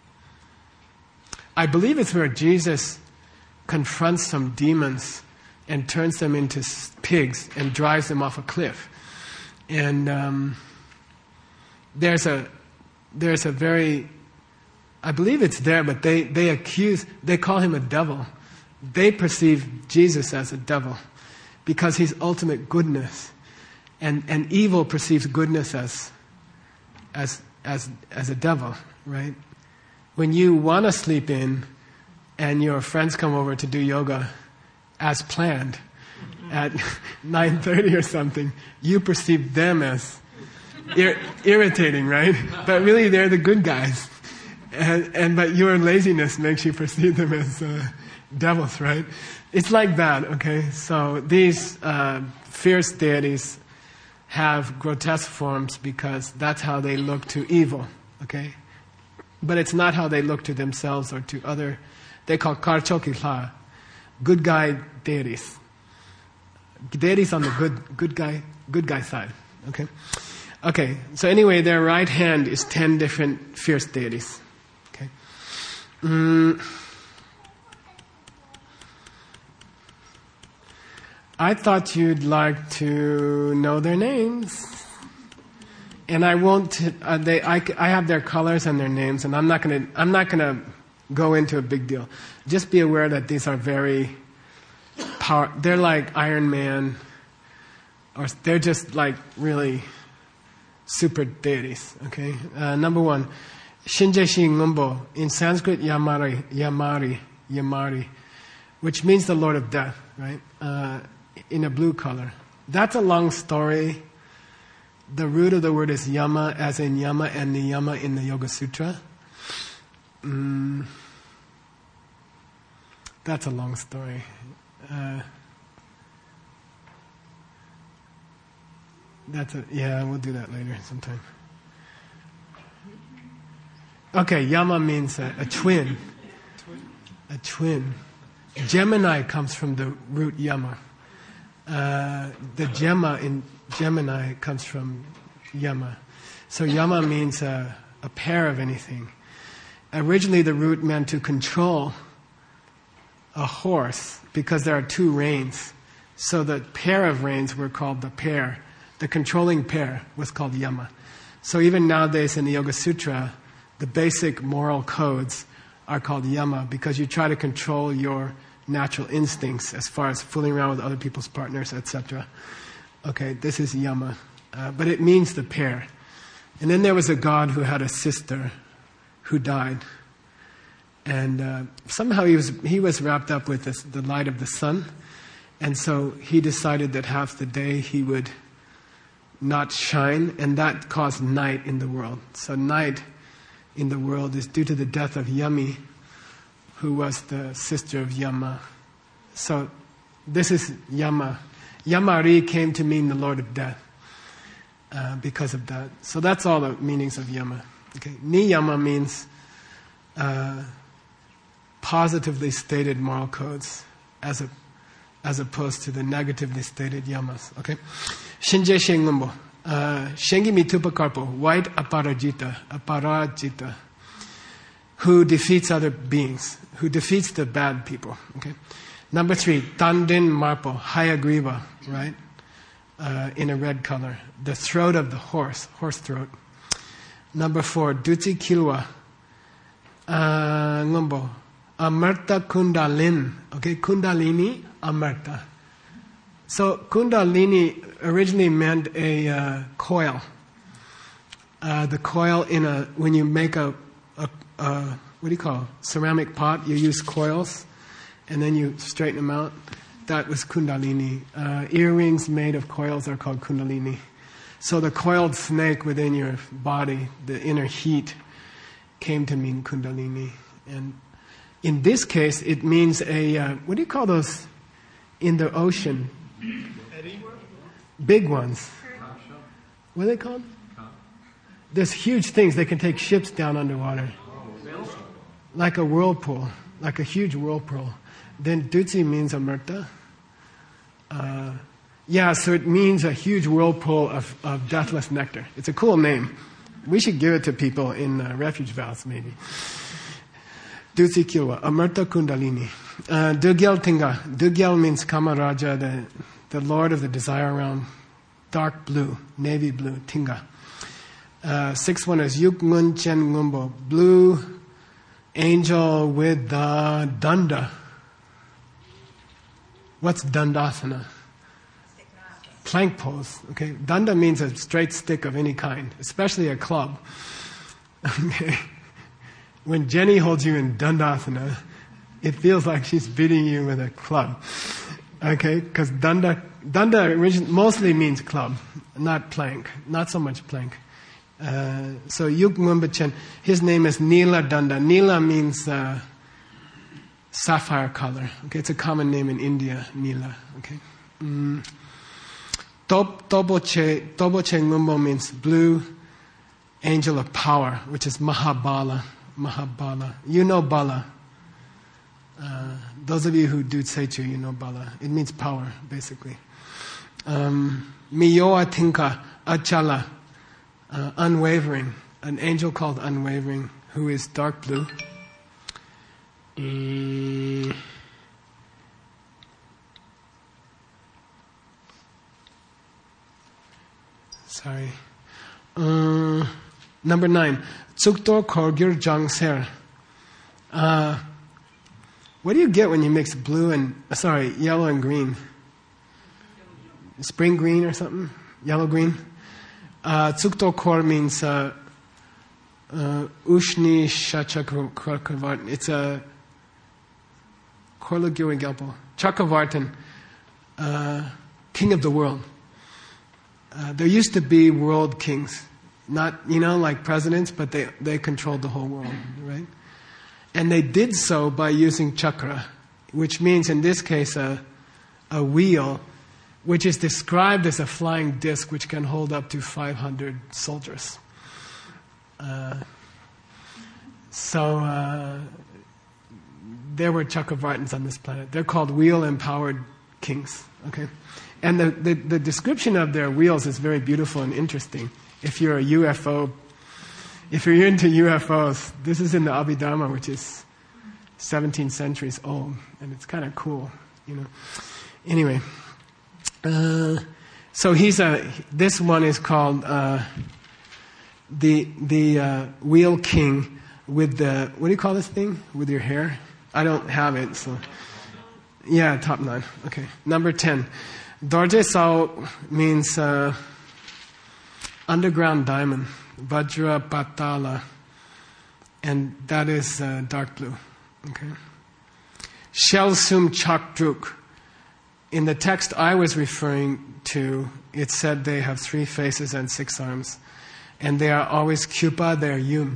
I believe it's where Jesus confronts some demons and turns them into pigs and drives them off a cliff. And um, there's a there's a very, I believe it's there, but they, they accuse, they call him a devil. They perceive Jesus as a devil because he's ultimate goodness. And and evil perceives goodness as as as as a devil, right? When you want to sleep in and your friends come over to do yoga as planned at nine thirty or something, you perceive them as ir- irritating, right? But really they're the good guys. And, and but your laziness makes you perceive them as uh, devils, right? It's like that, okay? So these uh, fierce deities have grotesque forms because that's how they look to evil, okay? But it's not how they look to themselves or to other, they call karchokila, good guy deities. Deities on the good good guy good guy side. Okay? Okay, so anyway, their right hand is ten different fierce deities. Okay? Mm. I thought you'd like to know their names. And I won't. Uh, they. I, I have their colors and their names, and I'm not gonna. I'm not gonna go into a big deal. Just be aware that these are very power. They're like Iron Man, or they're just like really super deities. Okay. Uh, number one, Shinjeshi Ngumbo, in Sanskrit Yamari, Yamari, Yamari, which means the Lord of Death, right? Uh, in a blue color. That's a long story. The root of the word is yama, as in yama and niyama in the Yoga Sutra. Mm, that's a long story. Uh, that's a, yeah, we'll do that later sometime. Okay, yama means a, a twin. a twin. Gemini comes from the root Yama. Uh, the Gemma in Gemini comes from Yama. So Yama means a, a pair of anything. Originally the root meant to control a horse because there are two reins. So the pair of reins were called the pair. The controlling pair was called Yama. So even nowadays in the Yoga Sutra, the basic moral codes are called Yama because you try to control your natural instincts as far as fooling around with other people's partners, et cetera. Okay, this is Yama. Uh, but it means the pair. And then there was a god who had a sister who died. And uh, somehow he was he was wrapped up with this, the light of the sun. And so he decided that half the day he would not shine, and that caused night in the world. So night in the world is due to the death of Yami, who was the sister of Yama. So this is Yama. Yamari came to mean the Lord of Death uh, because of that. So that's all the meanings of Yama. Okay, Niyama means uh, positively stated moral codes as a as opposed to the negatively stated yamas. Okay, Shinje Shengumbo, Shengi Mitupa Karpo, white Aparajita, Aparajita, who defeats other beings, who defeats the bad people. Okay, number three, Tandin Marpo, Hayagriva, right, uh, in a red color, the throat of the horse, horse throat. Number four, Dutsi Kilwa, uh, Ngumbo, Amarta Kundalin, okay, Kundalini, Amarta. So Kundalini originally meant a uh, coil. Uh, the coil in a, when you make a, a, a, what do you call it? Ceramic pot, you use coils and then you straighten them out. That was Kundalini. Uh, earrings made of coils are called Kundalini. So the coiled snake within your body, the inner heat, came to mean Kundalini. And in this case, it means a, uh, what do you call those in the ocean? Big ones. What are they called? There's huge things. They can take ships down underwater. Like a whirlpool. Like a huge whirlpool. Then Dutsi means Amarta. Uh, yeah, so it means a huge whirlpool of, of deathless nectar. It's a cool name. We should give it to people in uh, refuge vows, maybe. Dutsi Kilwa, Amarta Kundalini. Uh, Dugyal Tinga. Dugyal means Kamaraja, the, the Lord of the Desire Realm. Dark blue, navy blue, Tinga. Uh, sixth one is Yuk Ngun Chen Ngumbo. Blue angel with the danda. What's dandasana? Plank pose. Okay, danda means a straight stick of any kind, especially a club. Okay. When Jenny holds you in dandasana, it feels like she's beating you with a club. Okay, because danda danda origin, mostly means club, not plank, not so much plank. Uh, so Yuk Ngumbachen, his name is Nila Danda. Nila means uh, sapphire color. Okay, it's a common name in India, Nila. Okay. Mm. Top, Toboche, Toboche Ngumbo means blue angel of power, which is Mahabala. Mahabala. You know Bala. Uh, those of you who do Seichu, you know Bala. It means power, basically. Um, Miyoa Tinka Achala. Uh, unwavering, an angel called Unwavering, who is dark blue. E- Sorry. Uh, number nine, Tsuktor Korgyur Jangser. Uh, what do you get when you mix blue and, sorry, yellow and green? Spring green or something? Yellow green? Uh, Tsukto Kor means uh, uh, Ushni Shachakravartan. It's a Korlagyo Gyalpo. Chakravartan, uh, king of the world. Uh, there used to be world kings. Not, you know, like presidents, but they, they controlled the whole world, right? And they did so by using chakra, which means in this case a, a wheel, which is described as a flying disc which can hold up to five hundred soldiers. Uh, so uh, there were Chakravartins on this planet. They're called wheel-empowered kings. Okay, and the, the the description of their wheels is very beautiful and interesting. If you're a U F O, if you're into U F Os, this is in the Abhidharma, which is seventeen centuries old, and it's kind of cool, you know. Anyway, uh, so he's a. This one is called uh, the the uh, wheel king with the, what do you call this thing with your hair? I don't have it, so yeah, top nine. Okay, number ten. Dorje Sao means uh, underground diamond, Vajra Patala, and that is uh, dark blue. Okay. Shel Sum Chak Druk. In the text I was referring to, it said they have three faces and six arms, and they are always Khyupa, they're Yum.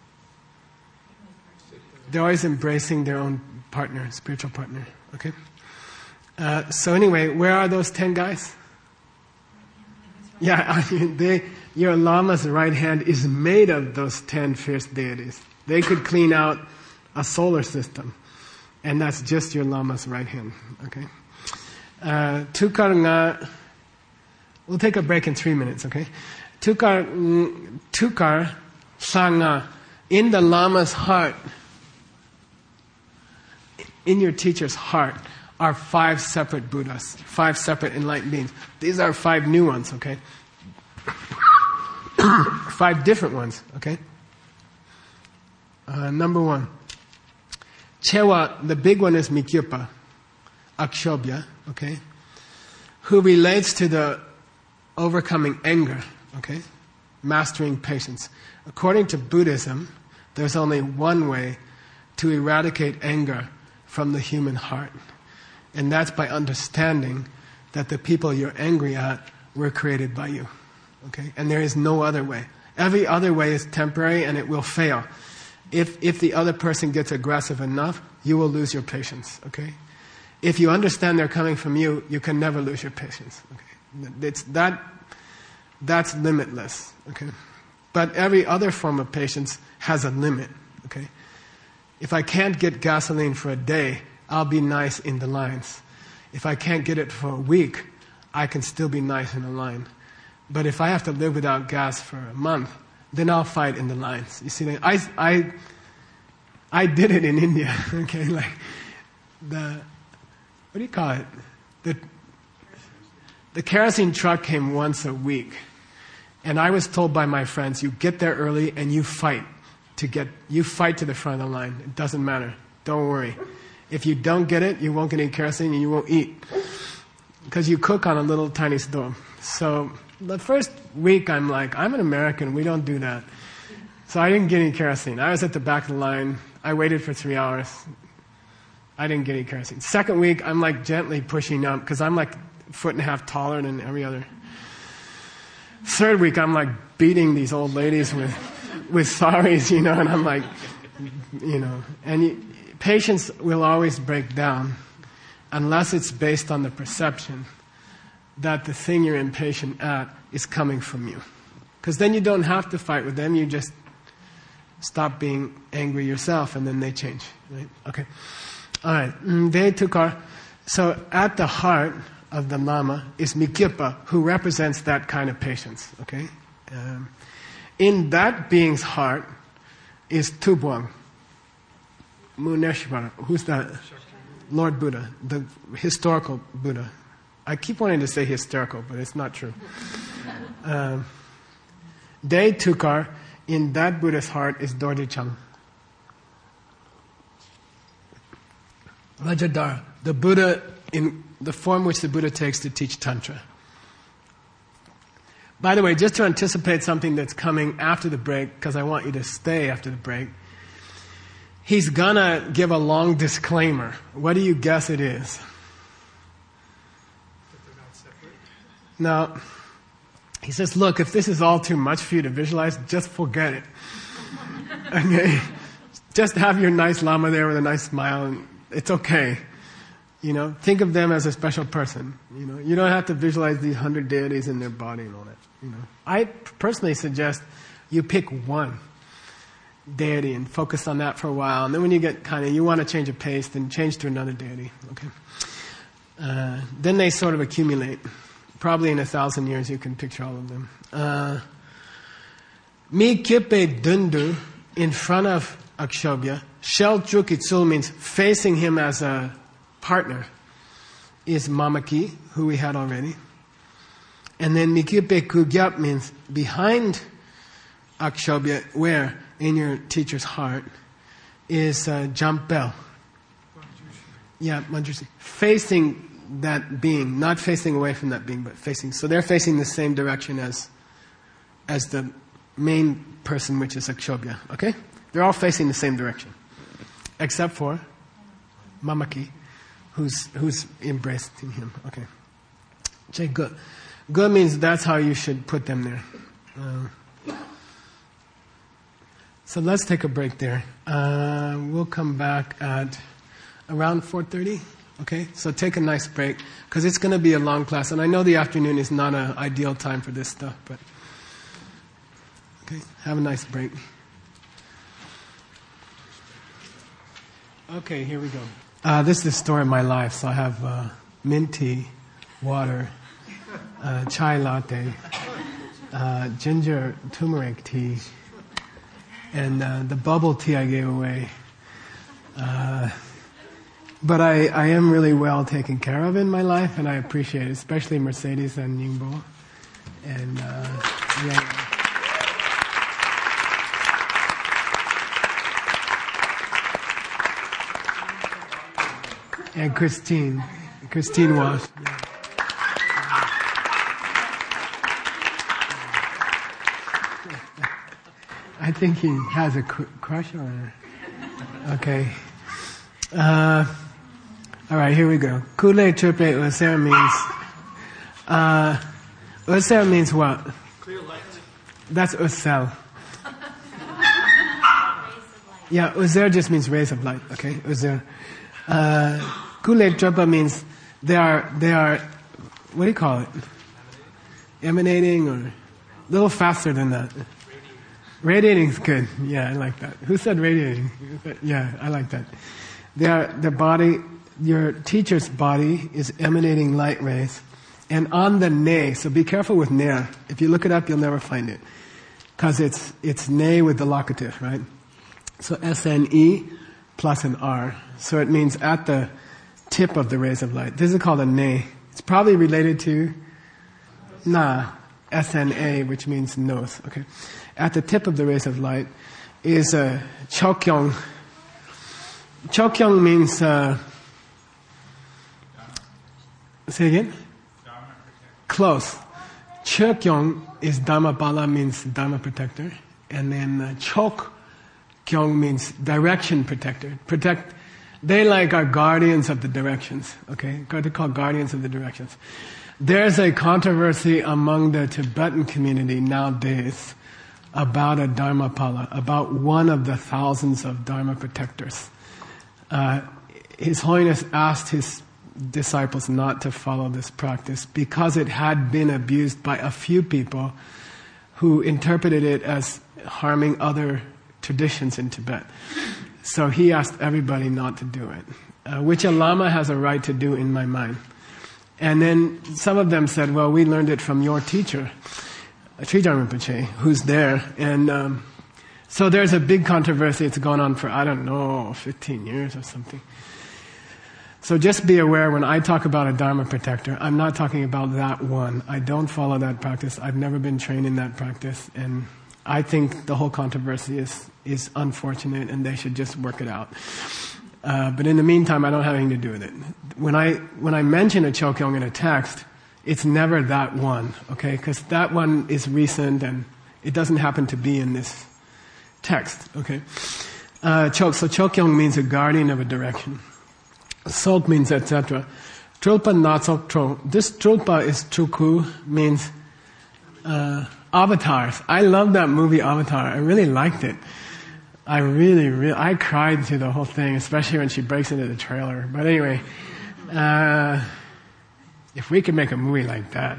They're always embracing their own partner, spiritual partner. Okay. Uh, so anyway, where are those ten guys? Yeah, I mean, they, your Lama's right hand is made of those ten fierce deities. They could clean out a solar system, and that's just your Lama's right hand. Okay. Uh, tukar nga, we'll take a break in three minutes. Okay. Tukar, mm, tukar sanga, in the Lama's heart, in your teacher's heart, are five separate Buddhas, five separate enlightened beings. These are five new ones, okay? Five different ones, okay? Uh, number one. Chewa, the big one is Mikyupa, Akshobhya, okay? Who relates to the overcoming anger, okay? Mastering patience. According to Buddhism, there's only one way to eradicate anger from the human heart. And that's by understanding that the people you're angry at were created by you. Okay? And there is no other way. Every other way is temporary and it will fail. If if the other person gets aggressive enough, you will lose your patience. Okay? If you understand they're coming from you, you can never lose your patience. Okay? It's that that's limitless. Okay? But every other form of patience has a limit. Okay? If I can't get gasoline for a day, I'll be nice in the lines. If I can't get it for a week, I can still be nice in the line. But if I have to live without gas for a month, then I'll fight in the lines. You see, I, I, I did it in India. Okay, like the, what do you call it? The, the kerosene truck came once a week, and I was told by my friends, you get there early and you fight. To get, you fight to the front of the line. It doesn't matter. Don't worry. If you don't get it, you won't get any kerosene and you won't eat. Because you cook on a little tiny stove. So the first week I'm like, I'm an American, we don't do that. So I didn't get any kerosene. I was at the back of the line. I waited for three hours. I didn't get any kerosene. Second week, I'm like gently pushing up because I'm like a foot and a half taller than every other. Third week, I'm like beating these old ladies with with saris, you know, and I'm like, you know, and you, patience will always break down unless it's based on the perception that the thing you're impatient at is coming from you. Because then you don't have to fight with them, you just stop being angry yourself and then they change, right? Okay. All right. They took our, so at the heart of the Lama is Mikyupa, who represents that kind of patience, okay? Um, In that being's heart is Tubuang, Muneshwara. Who's that? Lord Buddha, the historical Buddha. I keep wanting to say hysterical, but it's not true. Um, De Tukar, in that Buddha's heart is Dorje Chang. Vajradhara, the Buddha, in the form which the Buddha takes to teach Tantra. By the way, just to anticipate something that's coming after the break, because I want you to stay after the break, he's gonna give a long disclaimer. What do you guess it is? That they're not separate. No. He says, look, if this is all too much for you to visualize, just forget it. Okay? Just have your nice Lama there with a nice smile, and it's okay. You know, think of them as a special person. You know, you don't have to visualize these hundred deities in their body and all that. You know, I personally suggest you pick one, deity and focus on that for a while. And then when you get kind of, you want to change a pace, then change to another deity. Okay. Uh, then they sort of accumulate. Probably in a thousand years you can picture all of them. Uh, Mi Kyepe Dundu, in front of Akshobhya. Shel Trukitsul means facing him as a partner, is Mamaki, who we had already. And then Mi Kyepe Kugyap means behind Akshobhya, where? In your teacher's heart, is uh, Jampel. Yeah, Manjushri. Facing that being, not facing away from that being, but facing. So they're facing the same direction as as the main person, which is Akshobhya. Okay? They're all facing the same direction. Except for Mamaki, who's who's embracing him. Okay. Say good. Good means that's how you should put them there. Uh, so let's take a break there. Uh, we'll come back at around four thirty. Okay, so take a nice break, because it's going to be a long class, and I know the afternoon is not an ideal time for this stuff, but okay, have a nice break. Okay, here we go. Uh, this is the story of my life, so I have uh, mint tea, water, uh, chai latte, uh, ginger turmeric tea, and uh, the bubble tea I gave away. Uh, But I, I am really well taken care of in my life, and I appreciate it, especially Mercedes and Yingbo. And, uh, yeah. And Christine. Christine Walsh. Yeah. I think he has a cr- crush on her. Okay. Uh, All right, here we go. Kule Triple User means, uh, User means what? Clear light. That's Usel. Yeah, User just means rays of light, okay? User. Uh, Kule Triple means they are, they are, what do you call it? Emanating, or a little faster than that. Radiating is good. Yeah, I like that. Who said radiating? Yeah, I like that. They are, their body, your teacher's body is emanating light rays, and on the ne, so be careful with ne. If you look it up, you'll never find it, because it's it's ne with the locative, right? So S N E plus an R, so it means at the tip of the rays of light. This is called a ne. It's probably related to na, S N A, which means nose. Okay, at the tip of the rays of light is a chokyong. Chokyong means. Uh, Say again? Close. Chokyong is Dharmapala, means Dharma protector. And then uh, Chokyong means direction protector. Protect. They like are guardians of the directions. Okay? They're called guardians of the directions. There's a controversy among the Tibetan community nowadays about a Dharmapala, about one of the thousands of Dharma protectors. Uh, His Holiness asked his disciples not to follow this practice because it had been abused by a few people who interpreted it as harming other traditions in Tibet. So he asked everybody not to do it, uh, which a Lama has a right to do in my mind. And then some of them said, well, we learned it from your teacher, Trijang Rinpoche, who's there. And um, so there's a big controversy. It's gone on for, I don't know, fifteen years or something. So just be aware, when I talk about a Dharma protector, I'm not talking about that one. I don't follow that practice. I've never been trained in that practice. And I think the whole controversy is, is unfortunate, and they should just work it out. Uh, but in the meantime, I don't have anything to do with it. When I, when I mention a Chokyong in a text, it's never that one, okay? Because that one is recent, and it doesn't happen to be in this text, okay? Uh, Chok, so Chokyong means a guardian of a direction. Sok means et cetera. Trulpa natsok tro. This trulpa is truku, means uh, avatars. I love that movie Avatar. I really liked it. I really, really, I cried through the whole thing, especially when she breaks into the trailer. But anyway, uh, if we could make a movie like that.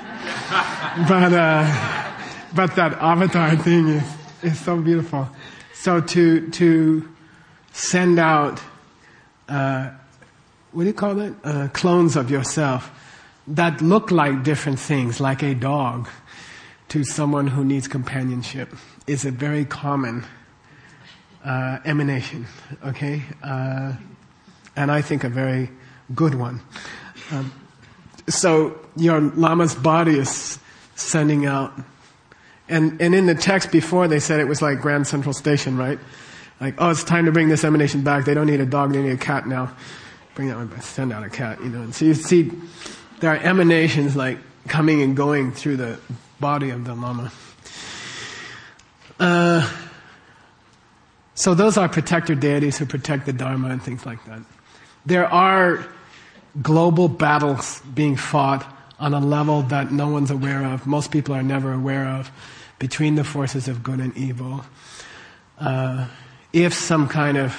Uh, but, uh, but that Avatar thing is, is so beautiful. So to to send out, uh, what do you call it? Uh, clones of yourself that look like different things, like a dog, to someone who needs companionship is a very common uh, emanation. Okay, uh, and I think a very good one. Um, so your Lama's body is sending out. And and in the text before, they said it was like Grand Central Station, right? Like, oh, it's time to bring this emanation back. They don't need a dog, they need a cat now. Bring that one back, send out a cat, you know. And so you see, there are emanations like coming and going through the body of the Lama. Uh, so those are protector deities who protect the Dharma and things like that. There are global battles being fought on a level that no one's aware of, most people are never aware of, between the forces of good and evil. Uh, if some kind of,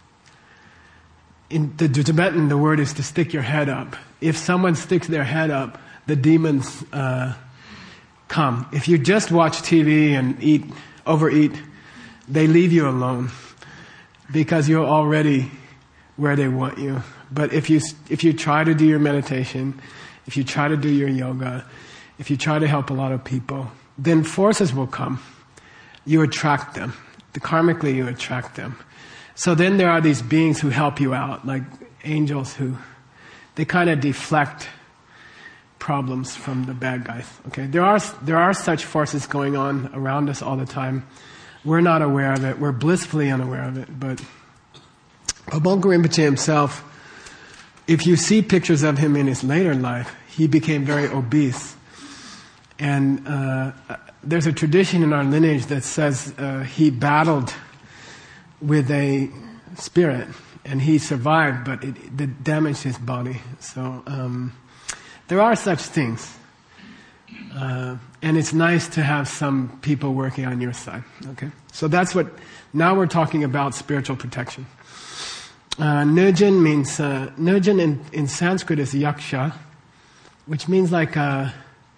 in the Tibetan, the word is to stick your head up. If someone sticks their head up, the demons uh, come. If you just watch T V and eat, overeat, they leave you alone because you're already where they want you. But if you if you try to do your meditation, if you try to do your yoga, if you try to help a lot of people, then forces will come. You attract them. The karmically, you attract them. So then there are these beings who help you out, like angels who, they kind of deflect problems from the bad guys. Okay, there are there are such forces going on around us all the time. We're not aware of it. We're blissfully unaware of it. But Abongku Rinpoche himself, if you see pictures of him in his later life, he became very obese. And uh, there's a tradition in our lineage that says uh, he battled with a spirit, and he survived, but it, it damaged his body. So um, there are such things. Uh, and it's nice to have some people working on your side. Okay, so that's what, now we're talking about spiritual protection. Uh, Nirjan means, uh, Nirjan in, in Sanskrit is yaksha, which means like a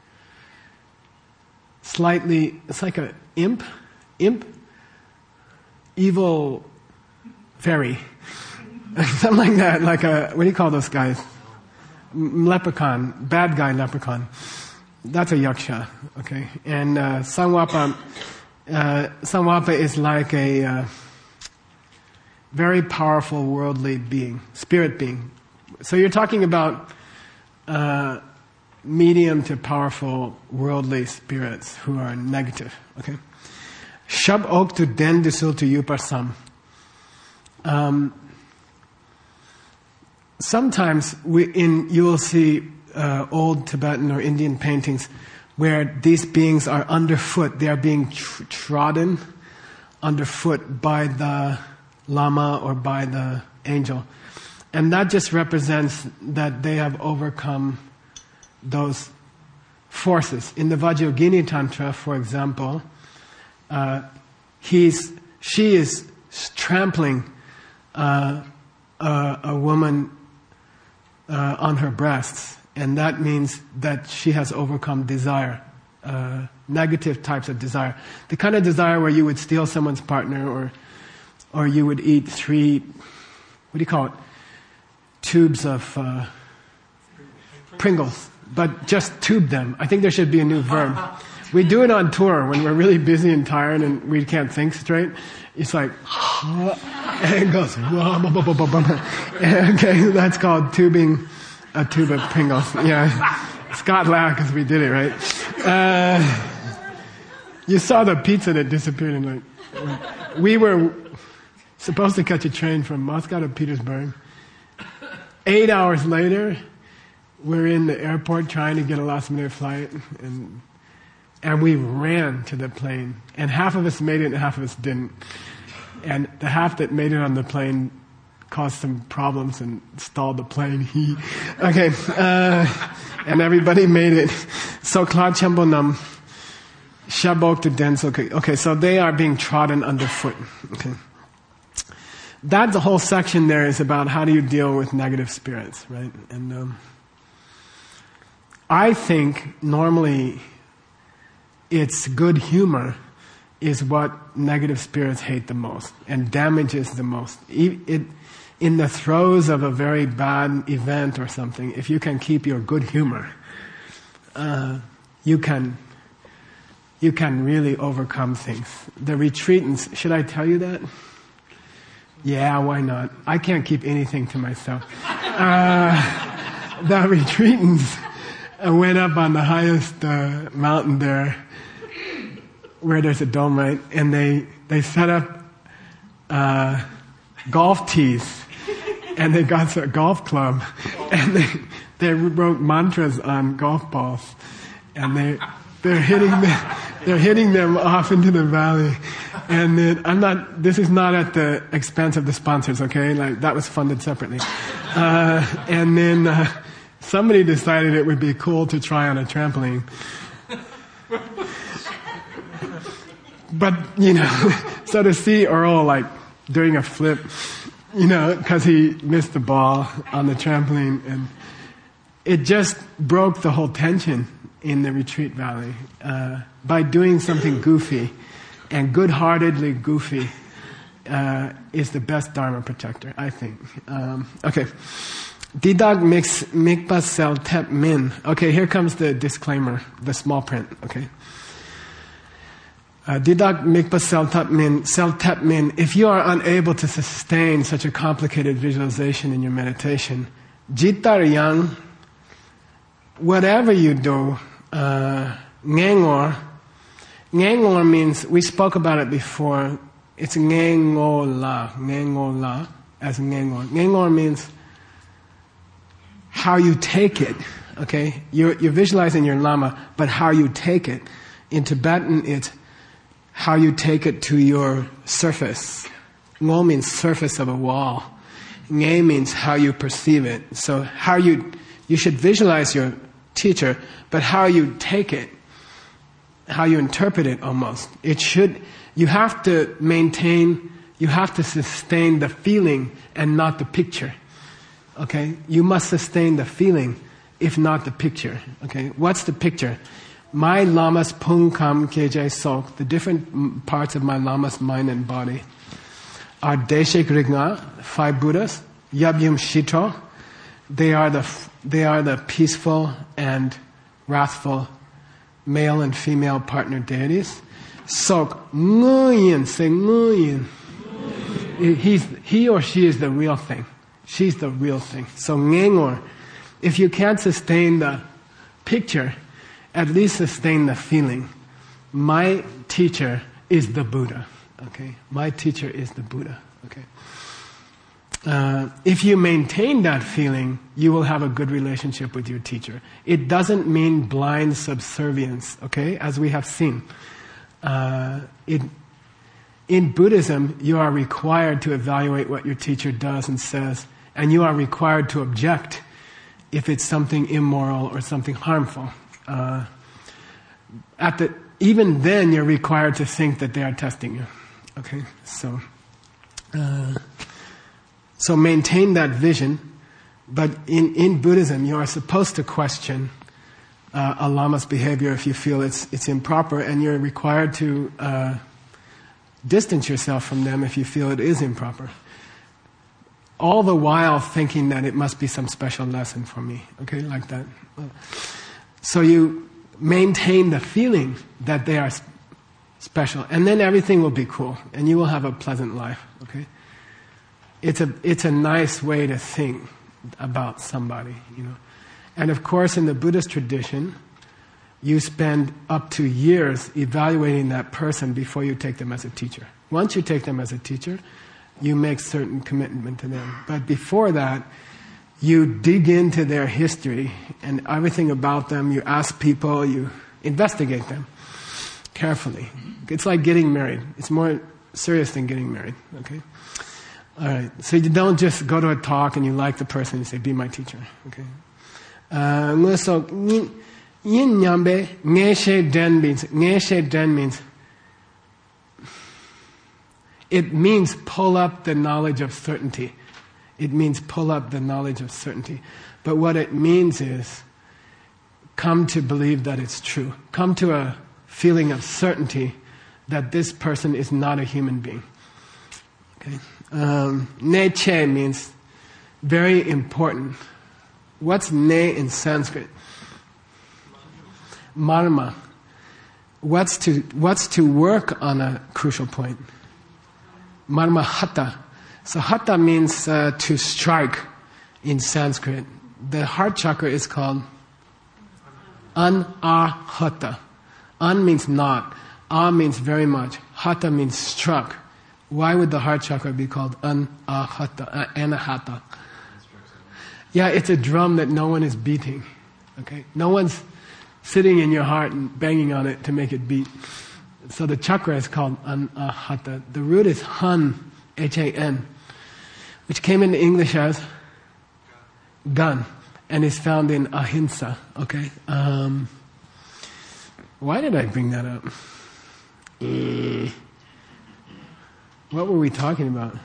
slightly, it's like a imp, imp, evil fairy, something like that, like a, what do you call those guys? M- leprechaun, bad guy leprechaun. That's a yaksha, okay? And uh, Samvapa, uh, Samvapa is like a uh, very powerful worldly being, spirit being. So you're talking about uh, medium to powerful worldly spirits who are negative, okay? Shab ok to den disul to yuparsam. Um, sometimes we, in you will see uh, old Tibetan or Indian paintings where these beings are underfoot. They are being tr- trodden underfoot by the Lama or by the angel. And that just represents that they have overcome those forces. In the Vajrayogini Tantra, for example, uh, he's, she is trampling uh, a, a woman uh, on her breasts, and that means that she has overcome desire, uh, negative types of desire. The kind of desire where you would steal someone's partner, or or you would eat three, what do you call it, tubes of uh, Pringles, but just tube them. I think there should be a new verb. We do it on tour when we're really busy and tired and we can't think straight. It's like, and it goes, okay, that's called tubing a tube of Pringles. Yeah, Scott laughed because we did it, right? Uh, you saw the pizza that disappeared in like, we were supposed to catch a train from Moscow to Petersburg. Eight hours later, we're in the airport trying to get a last minute flight, and and we ran to the plane. And half of us made it and half of us didn't. And the half that made it on the plane caused some problems and stalled the plane. Okay, uh, and everybody made it. So Claude Chambonam, Shabok to Denso. Okay, okay, so they are being trodden underfoot. Okay. That the whole section there is about how do you deal with negative spirits, right? And um, I think normally it's good humor is what negative spirits hate the most and damages the most. It, it, in the throes of a very bad event or something, if you can keep your good humor, uh, you can you can really overcome things. The retreatants, should I tell you that? Yeah, why not? I can't keep anything to myself. Uh, the retreatants went up on the highest uh, mountain there, where there's a dome, right? And they, they set up uh, golf tees, and they got a golf club, and they they wrote mantras on golf balls, and they they're hitting them, they're hitting them off into the valley. And then I'm not. This is not at the expense of the sponsors, okay? Like that was funded separately. Uh, and then uh, somebody decided it would be cool to try on a trampoline. But, you know, so to see Earl, like, doing a flip, you know, because he missed the ball on the trampoline, and it just broke the whole tension in the retreat valley. Uh, by doing something goofy, and good-heartedly goofy, uh, is the best Dharma protector, I think. Um, okay. Didak mix mikpa sel tep min. Okay, here comes the disclaimer, the small print, okay? Uh, Didak mikpa sel tep min, sel tep min. If you are unable to sustain such a complicated visualization in your meditation, jitar yang, whatever you do, uh, ngengor, ngengor means, we spoke about it before, it's ngengola, ngengola, as ngengor. Ngengor means how you take it, okay? You're, you're visualizing your lama, but how you take it. In Tibetan, it's how you take it to your surface. Ngo means surface of a wall. Nge means how you perceive it. So how you, you should visualize your teacher, but how you take it, how you interpret it almost. It should, you have to maintain, you have to sustain the feeling and not the picture. Okay? You must sustain the feeling, if not the picture. Okay? What's the picture? My lamas pung kam kejai sok, the different parts of my lama's mind and body, are Deshik Rigna, five Buddhas, Yabyum Shito. They are the they are the peaceful and wrathful male and female partner deities. Sok Nguyen, say Nguyen. He's he or she is the real thing. She's the real thing. So Ngengor, if you can't sustain the picture, at least sustain the feeling. My teacher is the Buddha. Okay, my teacher is the Buddha. Okay. Uh, if you maintain that feeling, you will have a good relationship with your teacher. It doesn't mean blind subservience. Okay, as we have seen. Uh, it, in Buddhism, you are required to evaluate what your teacher does and says, and you are required to object if it's something immoral or something harmful. Uh, at the even then, you're required to think that they are testing you. Okay, so uh, so maintain that vision. But in, in Buddhism, you are supposed to question uh, a lama's behavior if you feel it's it's improper, and you're required to uh, distance yourself from them if you feel it is improper. All the while thinking that it must be some special lesson for me. Okay, like that. So you maintain the feeling that they are sp- special, and then everything will be cool, and you will have a pleasant life. Okay, it's a it's a nice way to think about somebody, you know. And of course, in the Buddhist tradition, you spend up to years evaluating that person before you take them as a teacher. Once you take them as a teacher, you make certain commitment to them. But before that, you dig into their history and everything about them. You ask people, you investigate them carefully. It's like getting married. It's more serious than getting married. Okay? All right. So you don't just go to a talk and you like the person and you say, be my teacher. Okay? Uh, so, yin nyambe, ngeshe den means, ngeshe den means, it means pull up the knowledge of certainty. It means pull up the knowledge of certainty. But what it means is come to believe that it's true. Come to a feeling of certainty that this person is not a human being. Okay. Um, ne che means very important. What's ne in Sanskrit? Marma. What's to what's to work on a crucial point? Marma hatha. So hatha means uh, to strike in Sanskrit. The heart chakra is called anahata. An means not. Ah means very much. Hatha means struck. Why would the heart chakra be called anahata? Uh, anahata? Yeah, it's a drum that no one is beating. Okay, no one's sitting in your heart and banging on it to make it beat. So the chakra is called anahata. The root is han, H A N, which came into English as gun, and is found in ahimsa. Okay. Um, why did I bring that up? Eh. What were we talking about?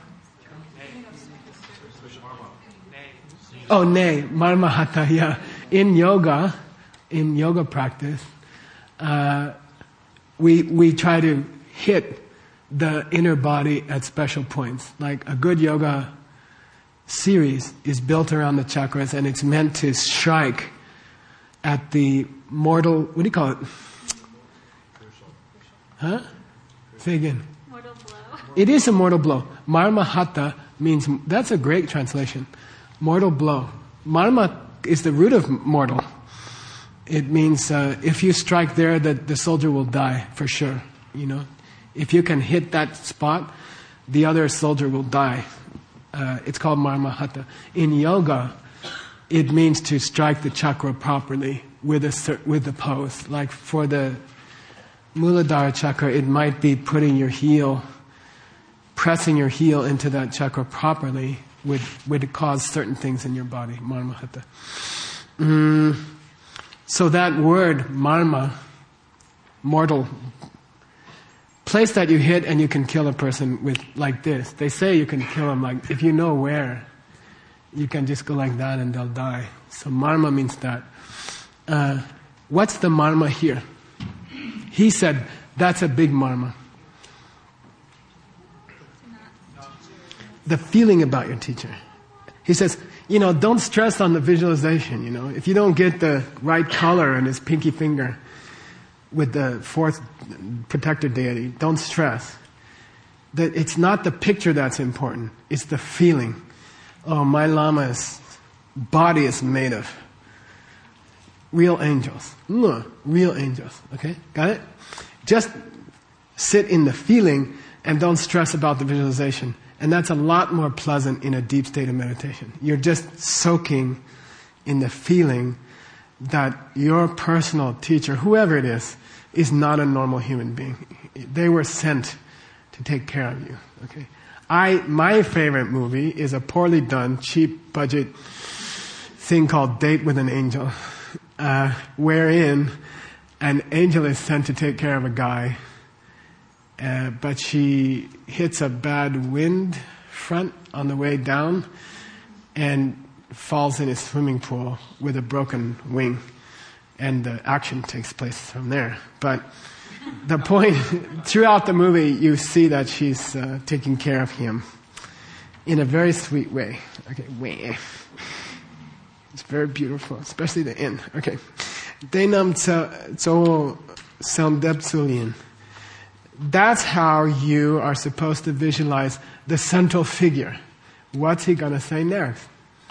Oh, nay, marma hatha. Yeah, in yoga, in yoga practice, uh, we we try to hit the inner body at special points. Like a good yoga series is built around the chakras, and it's meant to strike at the mortal. What do you call it? Huh? Say again. Mortal blow. It is a mortal blow. Marma hatha means, that's a great translation. Mortal blow. Marma is the root of mortal. It means uh, if you strike there, the, the soldier will die for sure. You know, if you can hit that spot, the other soldier will die. Uh, it's called marma hatha. In yoga, it means to strike the chakra properly with a with the pose. Like for the Muladhara chakra, it might be putting your heel, pressing your heel into that chakra properly would would cause certain things in your body. Marma hatha. Mm. So that word marma, mortal, place that you hit and you can kill a person with like this. They say you can kill them like, if you know where, you can just go like that and they'll die. So marma means that. Uh, what's the marma here? He said, that's a big marma. The feeling about your teacher. He says, you know, don't stress on the visualization, you know. If you don't get the right color in his pinky finger with the fourth protector deity, don't stress. That it's not the picture that's important, it's the feeling. Oh, my lama's body is made of real angels. No, real angels. Okay, got it? Just sit in the feeling and don't stress about the visualization. And that's a lot more pleasant in a deep state of meditation. You're just soaking in the feeling that your personal teacher, whoever it is, is not a normal human being. They were sent to take care of you. Okay, I my favorite movie is a poorly done, cheap budget thing called Date with an Angel, uh, wherein an angel is sent to take care of a guy, uh, but she hits a bad wind front on the way down and falls in a swimming pool with a broken wing. And the action takes place from there. But the point, throughout the movie, you see that she's uh, taking care of him in a very sweet way. Okay, way. It's very beautiful, especially the end. Okay. Denam tso samdepsulian. That's how you are supposed to visualize the central figure. What's he going to say next?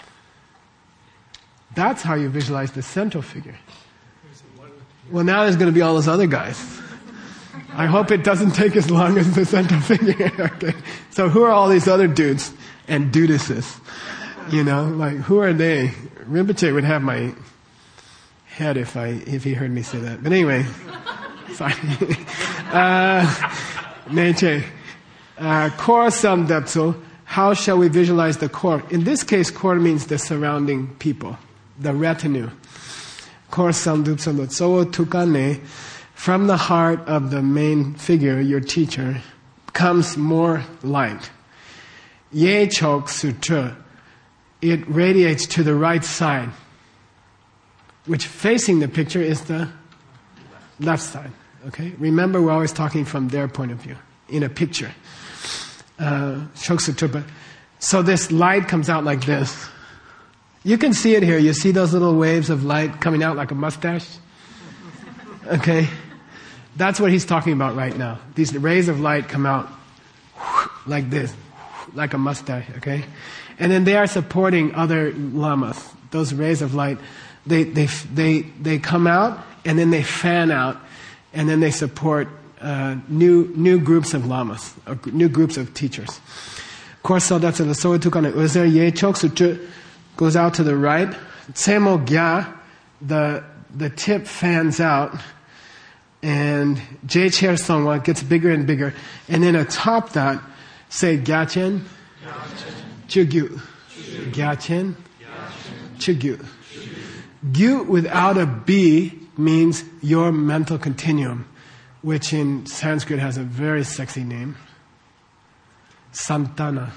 That's how you visualize the central figure. Well, now there's going to be all those other guys. I hope it doesn't take as long as the central figure. Okay. So who are all these other dudes and dudesses? You know, like who are they? Rinpoche would have my head if I if he heard me say that. But anyway, sorry. uh, Neche, uh, core samdepsul. How shall we visualize the core? In this case, core means the surrounding people, the retinue. Core samdepsul. So tukane, from the heart of the main figure, your teacher, comes more light. Ye chok sutra. It radiates to the right side, which facing the picture is the left side. Okay? Remember, we're always talking from their point of view, in a picture. Uh, Shoksutupa. So this light comes out like this. You can see it here. You see those little waves of light coming out like a mustache? Okay? That's what he's talking about right now. These rays of light come out like this, like a mustache, okay? And then they are supporting other lamas. Those rays of light, they, they, they, they come out and then they fan out and then they support uh, new, new groups of lamas, or new groups of teachers. Of course, so that's the Soa Tukana Uzer Ye Chok Sutu goes out to the right. Tsemo Gya, the, the tip fans out. And J Chair Songwa gets bigger and bigger. And then atop that, say Gyachen, Chugyu. Gyachen, Chugyu. Gyu without a B means your mental continuum, which in Sanskrit has a very sexy name. Santana.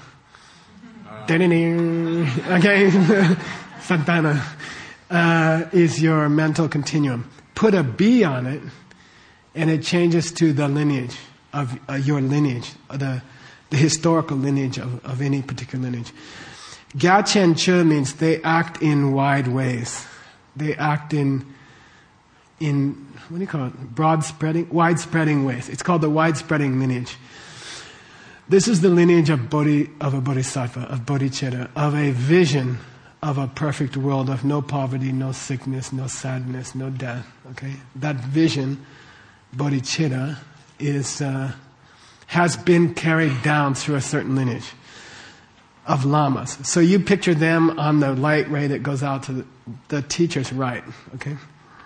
Okay? Santana uh, is your mental continuum. Put a B on it, and it changes to the lineage of uh, your lineage, the, the historical lineage of, of any particular lineage. Gyachen Che means they act in wide ways. They act in, in what do you call it? Broad spreading, wide spreading ways. It's called the wide spreading lineage. This is the lineage of Bodhi, of a bodhisattva, of bodhicitta, of a vision of a perfect world of no poverty, no sickness, no sadness, no death. Okay, that vision, bodhicitta, is uh, has been carried down through a certain lineage of lamas. So you picture them on the light ray that goes out to the, the teacher's right. Okay.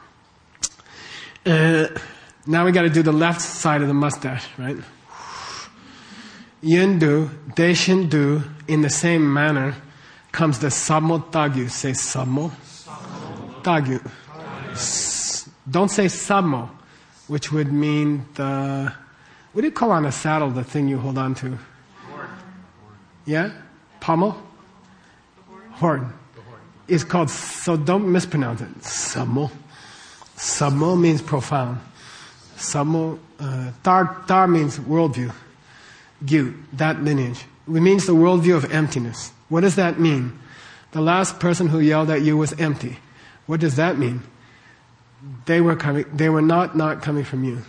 Uh, now we got to do the left side of the mustache, right? Yundu, Deshindu, in the same manner, comes the Sammo Tagyu. Say Sammo. Tagyu. S- don't say Sammo, which would mean the... What do you call on a saddle the thing you hold on to? Horn. Yeah? Pommel? Horn. It's called... So don't mispronounce it. Sammo. Sammo means profound. Sammo... Uh, tar, tar means worldview. Gyu, that lineage. It means the worldview of emptiness. What does that mean? The last person who yelled at you was empty. What does that mean? They were coming, they were not not coming from you.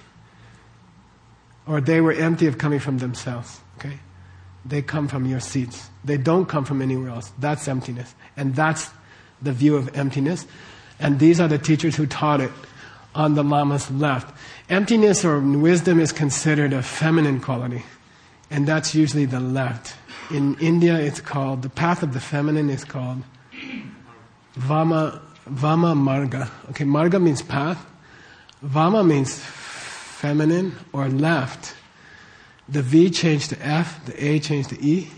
Or they were empty of coming from themselves. Okay? They come from your seats. They don't come from anywhere else. That's emptiness. And that's the view of emptiness. And these are the teachers who taught it on the Lama's left. Emptiness or wisdom is considered a feminine quality. And that's usually the left. In India, it's called, the path of the feminine is called Vama, Vama Marga. Okay, Marga means path. Vama means feminine or left. The V changed to F, the A changed to E.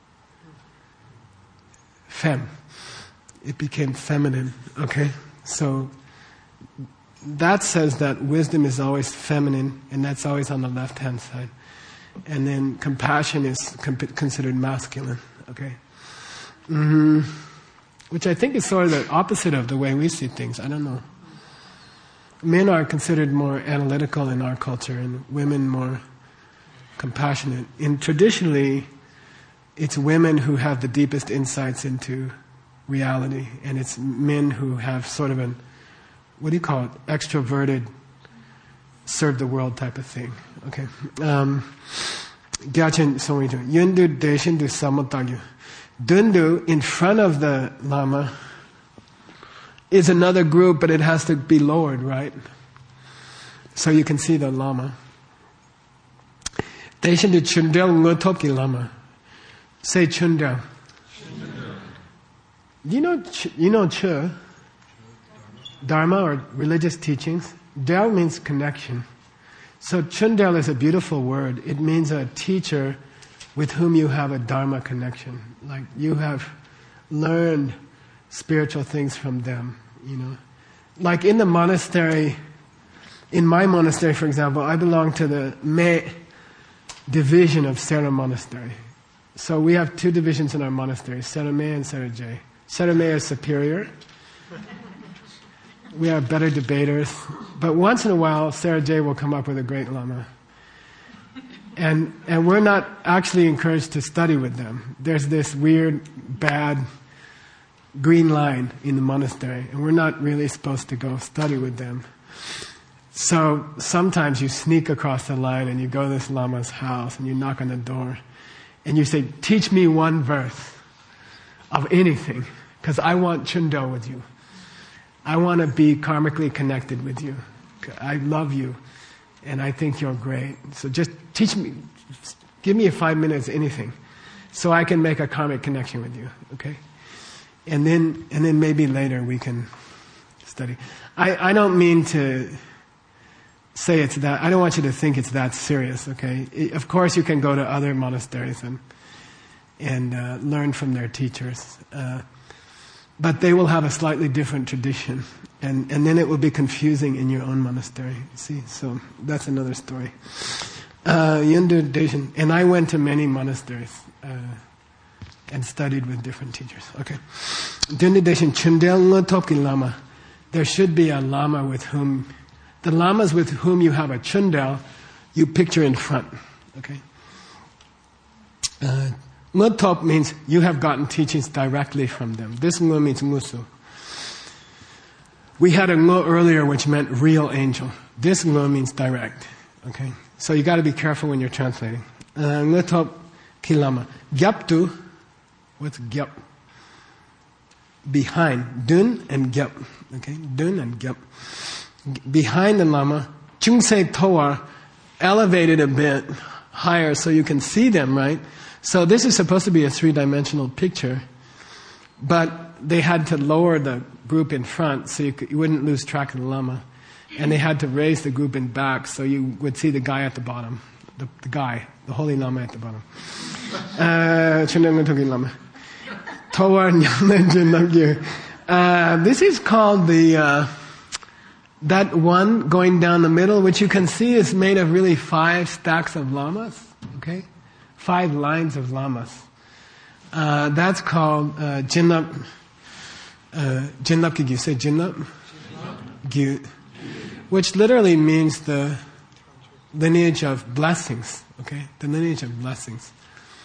Fem. It became feminine. Okay? So, that says that wisdom is always feminine, and that's always on the left-hand side. And then compassion is comp- considered masculine, okay? Mm-hmm. Which I think is sort of the opposite of the way we see things. I don't know. Men are considered more analytical in our culture, and women more compassionate. And traditionally, it's women who have the deepest insights into reality, and it's men who have sort of an, what do you call it, extroverted, serve the world type of thing. Okay. Um, Gyatchen Songritu. Yundu Deshindu Samotagyu. Dundu, in front of the Lama, is another group, but it has to be lowered, right? So you can see the Lama. Deshindu Chundel Ngotoki Lama. Say Chundel. You know, you know Che? Dharma or religious teachings. Del means connection. So Chundel is a beautiful word. It means a teacher with whom you have a Dharma connection. Like you have learned spiritual things from them, you know. Like in the monastery, in my monastery, for example, I belong to the Me division of Sera Monastery. So we have two divisions in our monastery, Sera Me and Sera Je. Sera Me is superior. we are better debaters. But once in a while, Sarah J will come up with a great lama. And, and we're not actually encouraged to study with them. There's this weird, bad green line in the monastery, and we're not really supposed to go study with them. So sometimes you sneak across the line and you go to this lama's house and you knock on the door and you say, teach me one verse of anything, because I want Chundo with you. I want to be karmically connected with you. I love you, and I think you're great. So just teach me, give me five minutes, anything, so I can make a karmic connection with you, okay? And then, and then maybe later we can study. I, I don't mean to say it's that, I don't want you to think it's that serious, okay? It, of course you can go to other monasteries and, and uh, learn from their teachers. Uh, but they will have a slightly different tradition. And, and then it will be confusing in your own monastery, see? So that's another story. Uh, Yendu Deshin, and I went to many monasteries uh, and studied with different teachers. Okay. Yendu Deshin, Chundel Ngotoki Lama. There should be a lama with whom, the lamas with whom you have a chundel, you picture in front. Okay. Uh, Ngotop means you have gotten teachings directly from them. This Ngo means Musu. We had a Ngo earlier which meant real angel. This Ngo means direct. Okay? So you got to be careful when you're translating. Ngotop Kilama. Gyaptu, what's gyap? Behind. Dun and gyap. Okay? Dun and gyap. Behind the lama, Chungse Towar, elevated a bit higher so you can see them, right? So this is supposed to be a three-dimensional picture, but they had to lower the group in front so you, could, you wouldn't lose track of the lama. And they had to raise the group in back so you would see the guy at the bottom. The, the guy, the holy lama at the bottom. Uh, this is called the, uh, that one going down the middle, which you can see is made of really five stacks of lamas. Okay? Five lines of lamas. Uh, that's called uh, Jinnap. Uh, Jinnap Gyu. Say Jinnap Gyu, which literally means the lineage of blessings. Okay, the lineage of blessings.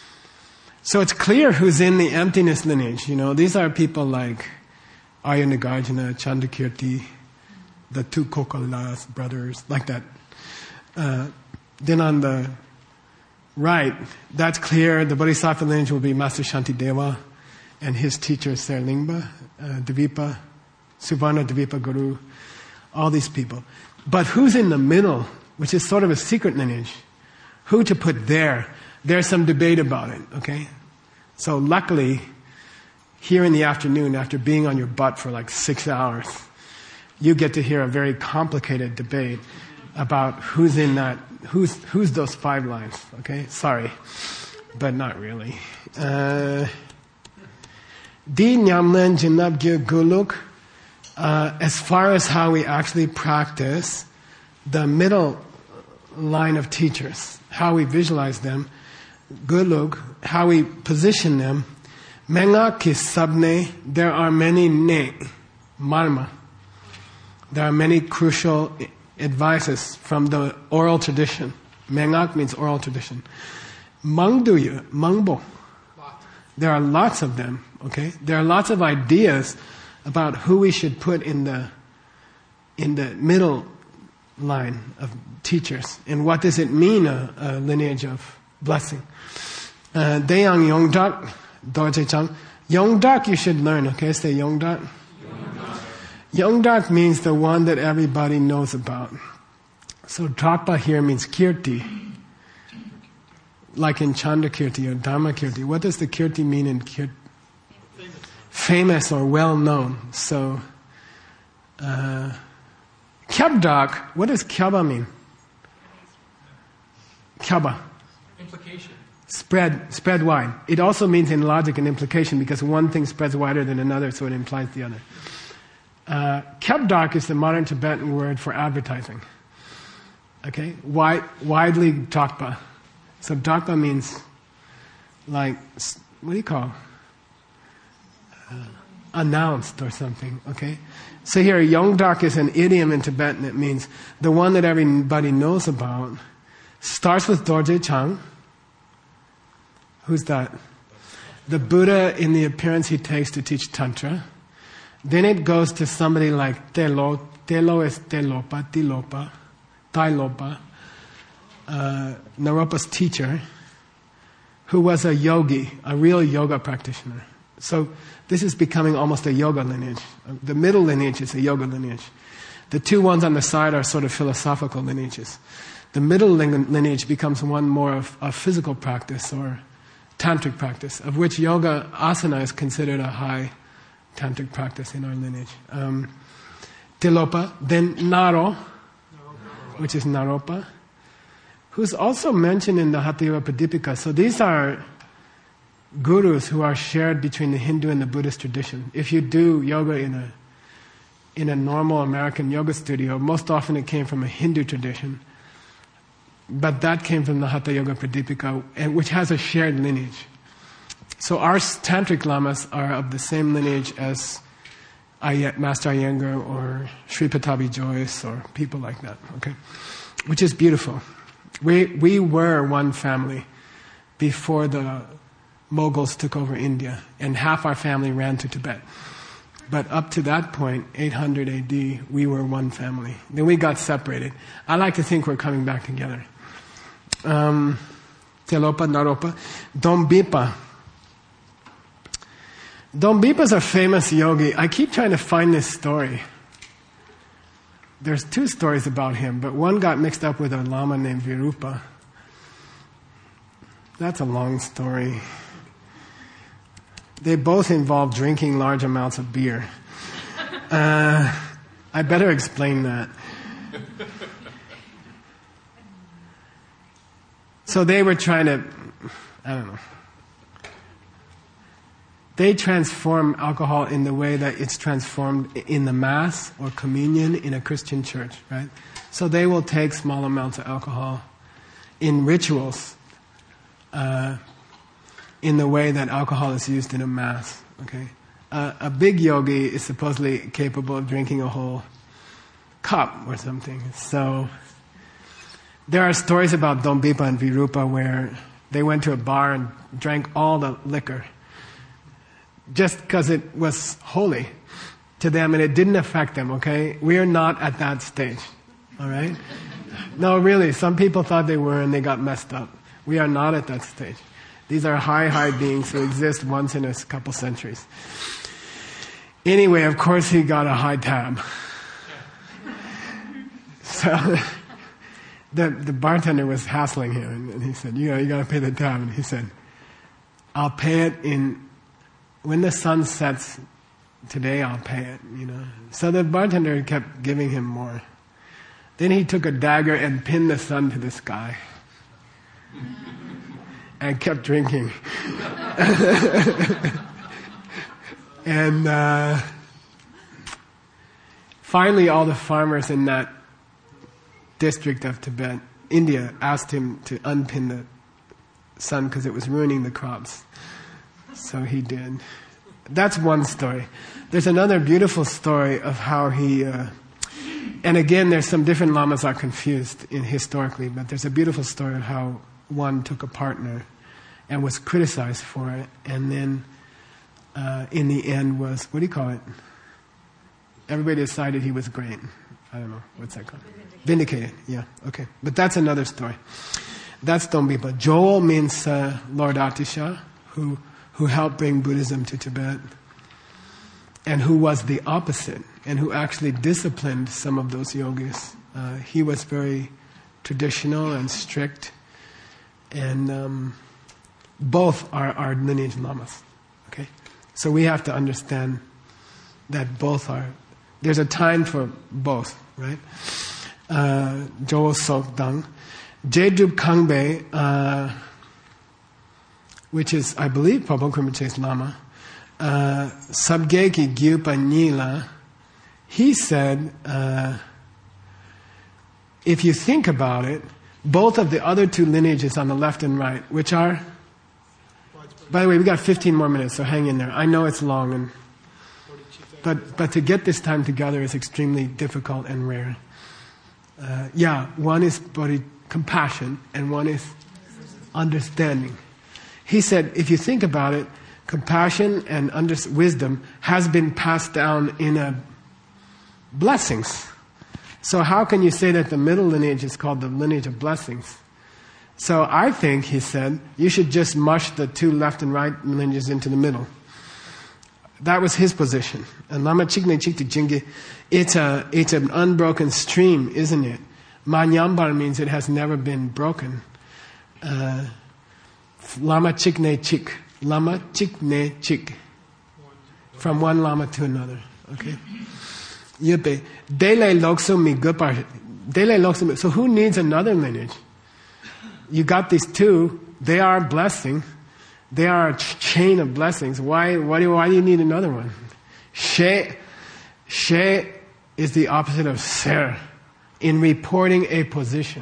So it's clear who's in the emptiness lineage. You know, these are people like Arya Nagarjuna, Chandrakirti, the two Kokalas brothers, like that. Uh, then on the right, that's clear. The Bodhisattva lineage will be Master Shantideva and his teacher Serlingpa, uh, Dvipa, Suvarna Dvipa Guru, all these people. But who's in the middle, which is sort of a secret lineage? Who to put there? There's some debate about it, okay? So luckily, here in the afternoon, after being on your butt for like six hours, you get to hear a very complicated debate about who's in that, who's who's those five lines, okay? Sorry, but not really. Uh, Di Nyamlen Jinnap Gyu Guluk, as far as how we actually practice the middle line of teachers, how we visualize them, Guluk, how we position them, Menga ki sabne, there are many ne, marma. There are many crucial advices from the oral tradition. Mengak means oral tradition. Mangduyu, mangbo. There are lots of them, okay? There are lots of ideas about who we should put in the in the middle line of teachers. And what does it mean, a, a lineage of blessing? Uh, Deyang Yongdak, Dorje Chang. Yongdak you should learn, okay? Say Yongdak. Yongdak means the one that everybody knows about. So Drakpa here means Kirti. Like in Chandrakirti or Dharmakirti. What does the Kirti mean in Kirti? Famous. Famous or well known. So, uh, Kyabdak, what does Kyaba mean? Kyaba. Implication. Spread, spread wide. It also means in logic and implication because one thing spreads wider than another, so it implies the other. Uh, Kyabdak is the modern Tibetan word for advertising. Okay? Wide, widely Dakpa. So Dakpa means like, what do you call? Uh, announced or something, okay? So here, Yongdak is an idiom in Tibetan. It means the one that everybody knows about. Starts with Dorje Chang. Who's that? The Buddha in the appearance he takes to teach Tantra. Then it goes to somebody like Telo. Telo is Telopa, Tilopa, Tailopa, uh, Naropa's teacher, who was a yogi, a real yoga practitioner. So this is becoming almost a yoga lineage. The middle lineage is a yoga lineage. The two ones on the side are sort of philosophical lineages. The middle lineage becomes one more of, of physical practice or tantric practice, of which yoga asana is considered a high tantric practice in our lineage. Um, Tilopa, then Naro, which is Naropa, who's also mentioned in the Hatha Yoga Pradipika. So these are gurus who are shared between the Hindu and the Buddhist tradition. If you do yoga in a in a normal American yoga studio, most often it came from a Hindu tradition, but that came from the Hatha Yoga Pradipika, and which has a shared lineage. So our tantric lamas are of the same lineage as Master Iyengar or Sri Patabi Joyce or people like that, okay? Which is beautiful. We we were one family before the Mughals took over India, and half our family ran to Tibet. But up to that point, eight hundred A D, we were one family. Then we got separated. I like to think we're coming back together. Um, Telopa, Naropa, Dombipa. Dombipa's a famous yogi. I keep trying to find this story. There's two stories about him, but one got mixed up with a lama named Virupa. That's a long story. They both involve drinking large amounts of beer. Uh, I better explain that. So they were trying to, I don't know. They transform alcohol in the way that it's transformed in the Mass or communion in a Christian church, right? So they will take small amounts of alcohol in rituals uh, in the way that alcohol is used in a Mass, okay? Uh, a big yogi is supposedly capable of drinking a whole cup or something. So there are stories about Dombipa and Virupa where they went to a bar and drank all the liquor just because it was holy to them and it didn't affect them, okay? We are not at that stage, all right? No, really, some people thought they were and they got messed up. We are not at that stage. These are high, high beings who exist once in a couple centuries. Anyway, of course, he got a high tab. So the the bartender was hassling him, and, and he said, "You know, you got to pay the tab." And he said, "I'll pay it in when the sun sets today. I'll pay it." You know. So the bartender kept giving him more. Then he took a dagger and pinned the sun to the sky, and kept drinking. And uh, finally, all the farmers in that district of Tibet, India, asked him to unpin the sun because it was ruining the crops. So he did. That's one story. There's another beautiful story of how he, uh, and again, there's some different lamas are confused in historically, but there's a beautiful story of how one took a partner and was criticized for it, and then uh, in the end was, what do you call it? Everybody decided he was great. I don't know, what's that called? Vindicated, yeah, okay. But that's another story. That's Dombipa. Joel means uh, Lord Atisha, who who helped bring Buddhism to Tibet, and who was the opposite, and who actually disciplined some of those yogis. Uh, he was very traditional and strict, and um, both are, are lineage lamas, okay? So we have to understand that both are, there's a time for both, right? Uh, Joel Sok Dang. Jedrup Kangbe, uh, which is, I believe, Pabon Rinpoche's Lama, uh, Sabgeki Gyupa Nila, he said, uh, if you think about it, both of the other two lineages on the left and right, which are, by the way, we got fifteen more minutes, so hang in there. I know it's long, and but but to get this time together is extremely difficult and rare. Uh, yeah, one is body compassion and one is understanding. He said, if you think about it, compassion and under, wisdom has been passed down in a blessings. So how can you say that the middle lineage is called the lineage of blessings? So I think, he said, you should just mush the two left and right lineages into the middle. That was his position. And Lama Chikne Chikti Jingi, it's a it's an unbroken stream, isn't it? Manyambar means it has never been broken. Uh, Lama Chikne Chik. Lama Chikne Chik. From one Lama to another. Okay? Yepe. Dele Lokso Mi Gupar. Dele Lokso Mi. So who needs another lineage? You got these two, they are a blessing. They are a ch- chain of blessings. Why, why, do, why do you need another one? She, she is the opposite of ser in reporting a position.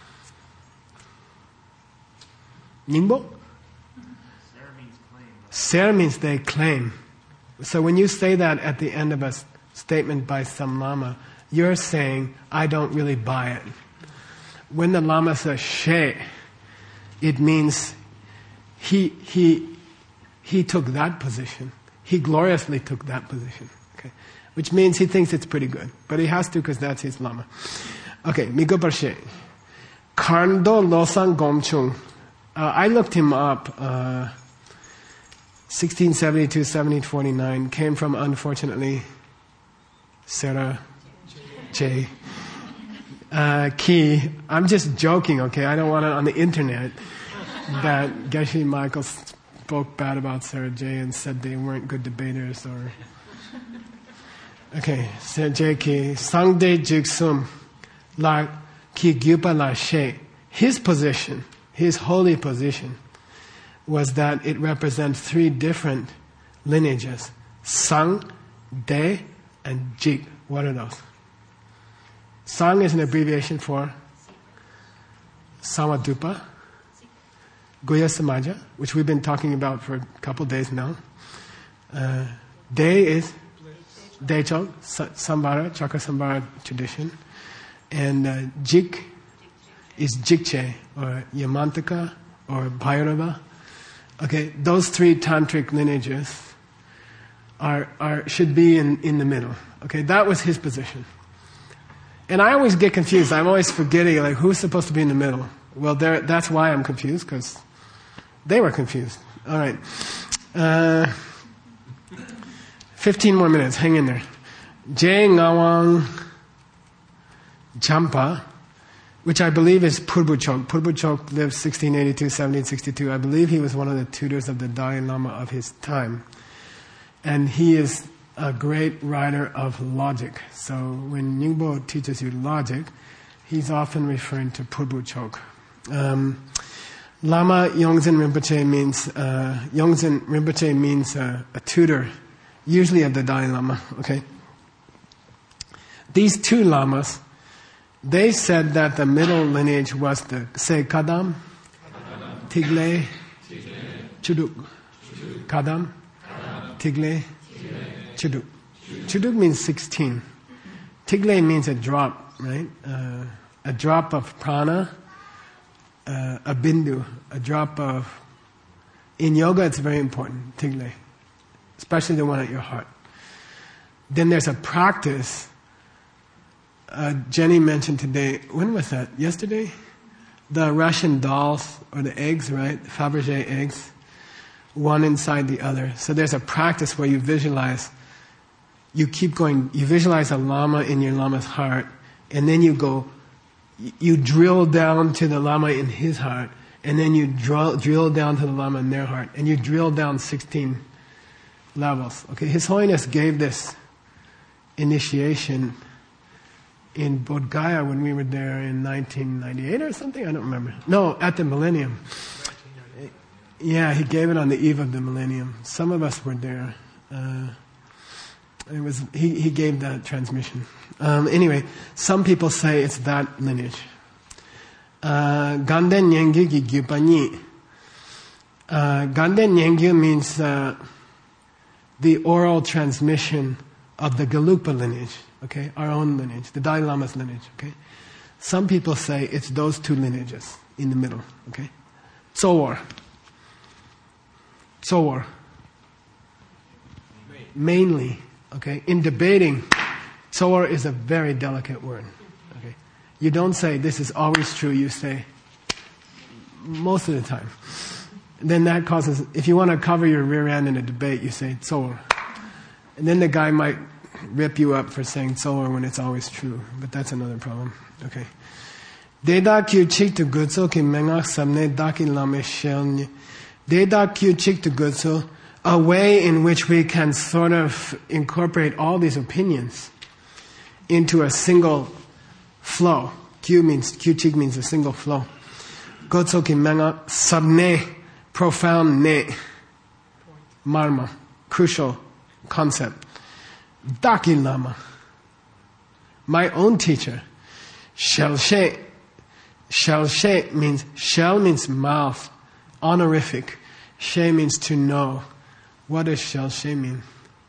Ningbo? Ser means claim. Ser means they claim. So when you say that at the end of a s- statement by some Lama, you're saying, I don't really buy it. When the Lama says she, it means he he he took that position. He gloriously took that position. Okay, which means he thinks it's pretty good, but he has to because that's his Lama. Okay, Migo Parshe, Karndo Losang Gomchung. Uh, I looked him up. Uh, sixteen seventy-two, seventeen forty-nine came from, unfortunately, Sarah J. Uh, Key. I'm just joking, okay? I don't want it on the internet that Geshe Michael spoke bad about Sarah J and said they weren't good debaters or... Okay, Sarah J Key. Sangde Jigsum La Ki Gyupa La She. His position, his holy position, was that it represents three different lineages. Sang, De, and Jig. What are those? Sang is an abbreviation for Samadupa, Goya Samaja, which we've been talking about for a couple days now. Uh, De is Dechok, Sambara, Chakra Sambara tradition. And uh, Jik is Jikche, or Yamantaka, or Bhairava. Okay, those three tantric lineages are, are should be in, in the middle. Okay, that was his position. And I always get confused. I'm always forgetting, like, who's supposed to be in the middle? Well, that's why I'm confused, because they were confused. All right. Uh, fifteen more minutes. Hang in there. Jay Ngawang Champa, which I believe is Purbuchok. Purbuchok lived sixteen eighty-two, seventeen sixty-two. I believe he was one of the tutors of the Dalai Lama of his time. And he is a great writer of logic. So when Nyingbo teaches you logic, he's often referring to Purbuchok. Um, Lama Yongzin Rinpoche means, uh, Yongzin Rinpoche means uh, a tutor, usually of the Dalai Lama, okay? These two lamas, they said that the middle lineage was the say Kadam, Tigle, Chuduk. Kadam, Tigle, Chuduk. Chuduk means sixteen. Tigle means a drop, right? Uh, a drop of prana, uh, a bindu, a drop of... In yoga, it's very important, Tigle, especially the one at your heart. Then there's a practice. Uh, Jenny mentioned today, when was that? Yesterday? The Russian dolls, or the eggs, right? Fabergé eggs, one inside the other. So there's a practice where you visualize, you keep going, you visualize a lama in your lama's heart, and then you go, you drill down to the lama in his heart, and then you drill, drill down to the lama in their heart, and you drill down sixteen levels. Okay, His Holiness gave this initiation in Bodh Gaya when we were there in nineteen ninety-eight or something. I don't remember. No, at the millennium. Yeah, he gave it on the eve of the millennium. Some of us were there. Uh, it was he, he gave that transmission. Um, anyway, some people say it's that lineage. Ganden Nyengyu Gi Gyupanyi. Ganden Nyengyu means uh, the oral transmission of the Gelugpa lineage, okay, our own lineage, the Dalai Lama's lineage, okay. Some people say it's those two lineages in the middle, okay. Tsowar. Tsowar. Mainly, okay. In debating, Tsowar is a very delicate word, okay. You don't say this is always true, you say most of the time. Then that causes, if you want to cover your rear end in a debate, you say Tsowar. And then the guy might rip you up for saying Tsowar when it's always true. But that's another problem. Okay. Deda kyu chik to gutso ki mengak samne daki lame shelny. Deda kyu chik to gutso, a way in which we can sort of incorporate all these opinions into a single flow. Kyu means, kyu chik means a single flow. Gutso ki mengak samne, profound ne, marma, crucial concept. Daki Lama, my own teacher, Shelshe. Shelshe means, shell means mouth, honorific. She means to know. What does Shelshe mean?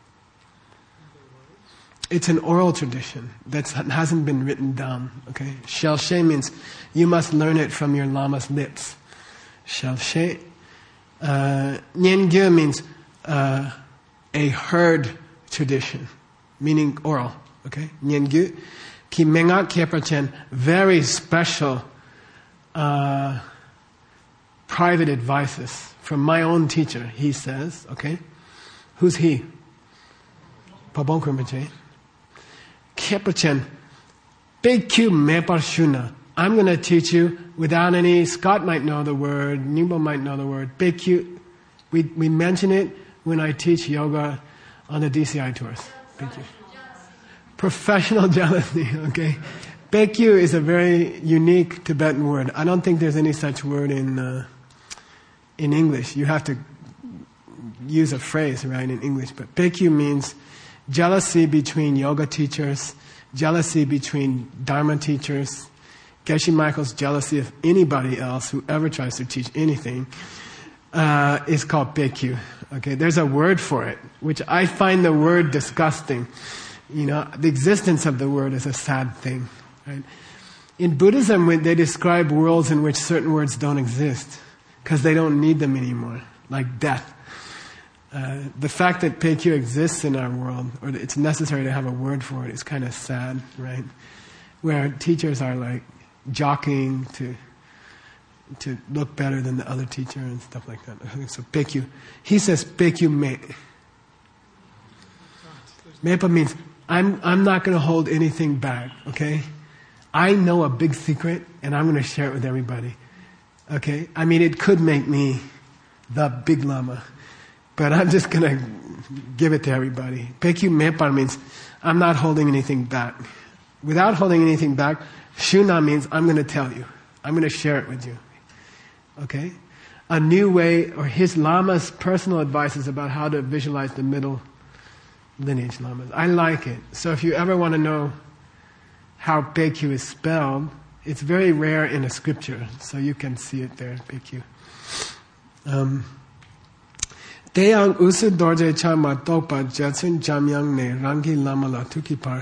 It's an oral tradition that hasn't been written down. Okay, Shelshe means you must learn it from your Lama's lips. Shelshe. Uh, Nyengyo means uh, a heard tradition, meaning oral. Okay, Nyengyo. Ki Mengak Khepachen, very special uh, private advices from my own teacher, he says. Okay, who's he? Pabon Rinpoche. Khepachen, Big Q Mepar Shuna. I'm going to teach you without any, Scott might know the word, Nimbo might know the word, Bhikkhu. We, we mention it when I teach yoga on the D C I tours. Bhikkhu. Professional jealousy, okay. Bhikkhu is a very unique Tibetan word. I don't think there's any such word in uh, in English. You have to use a phrase, right, in English. But Bhikkhu means jealousy between yoga teachers, jealousy between Dharma teachers, Geshe Michael's jealousy of anybody else who ever tries to teach anything uh, is called Bhikkhu. Okay, there's a word for it, which I find the word disgusting. You know, the existence of the word is a sad thing. Right? In Buddhism, when they describe worlds in which certain words don't exist because they don't need them anymore, like death. Uh, the fact that Bhikkhu exists in our world, or that it's necessary to have a word for it, is kind of sad, right? Where teachers are like jockeying to to look better than the other teacher and stuff like that. So Bhikkhu, he says Bhikkhu me. Mepa means I'm I'm not going to hold anything back. Okay, I know a big secret and I'm going to share it with everybody. Okay, I mean it could make me the big lama, but I'm just going to give it to everybody. Bhikkhu Mepa means I'm not holding anything back. Without holding anything back, Shuna means I'm going to tell you. I'm going to share it with you. Okay? A new way, or his Lama's personal advices about how to visualize the middle lineage Lamas. I like it. So if you ever want to know how Bhikkhu is spelled, it's very rare in a scripture, so you can see it there, Bhikkhu. Um, Deyang usu dorje chama topa jetsun jamyang ne rangi lama la tukipar.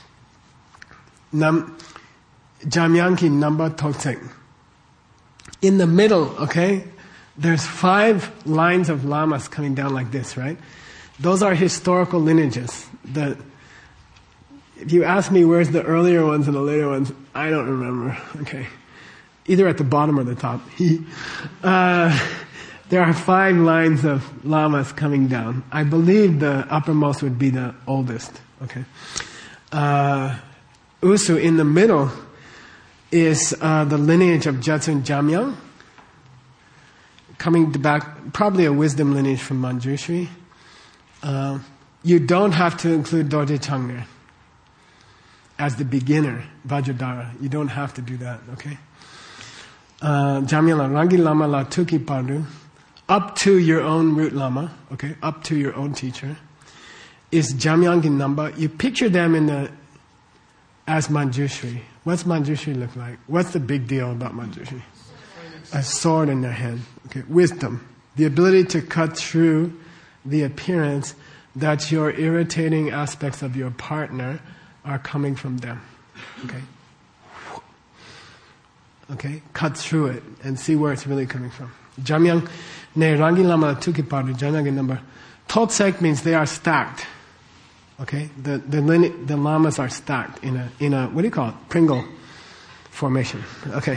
Nam jamyang ki namba toksek. In the middle, okay, there's five lines of lamas coming down like this, right? Those are historical lineages. The, if you ask me where's the earlier ones and the later ones, I don't remember, okay. Either at the bottom or the top. uh, there are five lines of lamas coming down. I believe the uppermost would be the oldest, okay. Uh, Usu, in the middle, is uh, the lineage of Jetsun Jamyang, coming back, probably a wisdom lineage from Manjushri. Uh, you don't have to include Dorje Changner as the beginner, Vajradhara. You don't have to do that, okay? Uh, Jamyang la Rangi Lama la Tuki Pandu, up to your own root Lama, okay, up to your own teacher, is Jamyang in Namba. You picture them in the as Manjushri. What's Manjushri look like? What's the big deal about Manjushri? A sword in their hand. Okay, wisdom, the ability to cut through the appearance that your irritating aspects of your partner are coming from them. Okay? Okay? Cut through it and see where it's really coming from. Jamyang ne rangi lama tuki padu jamyang number. Totsek means they are stacked. Okay? The the line, the lamas are stacked in a in a what do you call it? Pringle formation. Okay.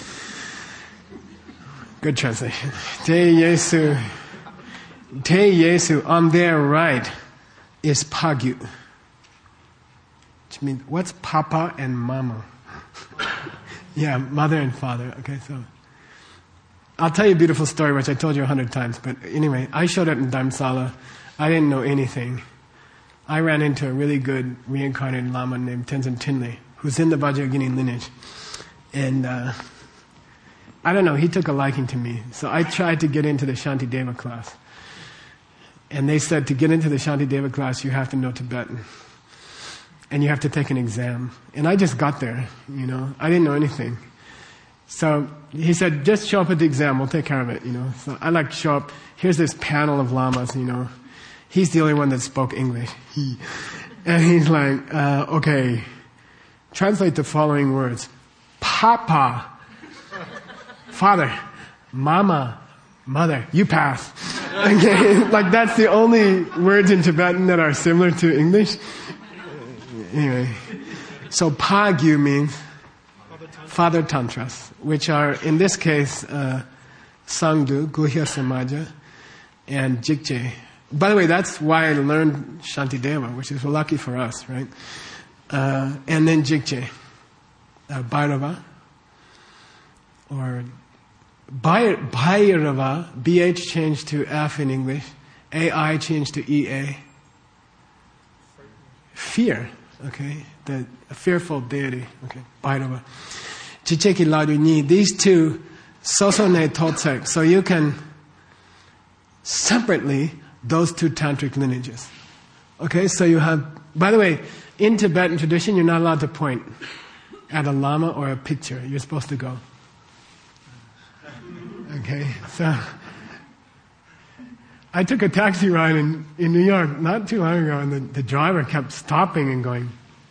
Good translation. Te Yesu Te Yesu on their right is Pagyu. Which means what's Papa and Mama? Yeah, mother and father. Okay, so I'll tell you a beautiful story which I told you a hundred times, but anyway, I showed up in Dharamsala. I didn't know anything. I ran into a really good reincarnated Lama named Tenzin Tinley, who's in the Vajrayogini lineage. And uh, I don't know, he took a liking to me. So I tried to get into the Shantideva class. And they said to get into the Shantideva class, you have to know Tibetan. And you have to take an exam. And I just got there, you know. I didn't know anything. So he said, just show up at the exam, we'll take care of it, you know. So I like show up, here's this panel of lamas, you know. He's the only one that spoke English. He. And he's like, uh, okay, translate the following words. Papa, father, mama, mother, you pass. Okay, like that's the only words in Tibetan that are similar to English. Anyway, so Pagyu means father tantras, which are in this case uh, Sangdu, Guhya Samaja, and Jikje. By the way, that's why I learned Shantideva, which is lucky for us, right? Uh, and then Jikje, uh, Bhairava, or Bhairava, B H changed to F in English, A I changed to E A. Fear, okay, the fearful deity, okay, Bhairava. Chicheki Ladu Ni, these two, Sosone Totsek, so you can separately those two tantric lineages. Okay, so you have, by the way, in Tibetan tradition, you're not allowed to point at a lama or a picture. You're supposed to go. Okay, so I took a taxi ride in, in New York not too long ago, and the, the driver kept stopping and going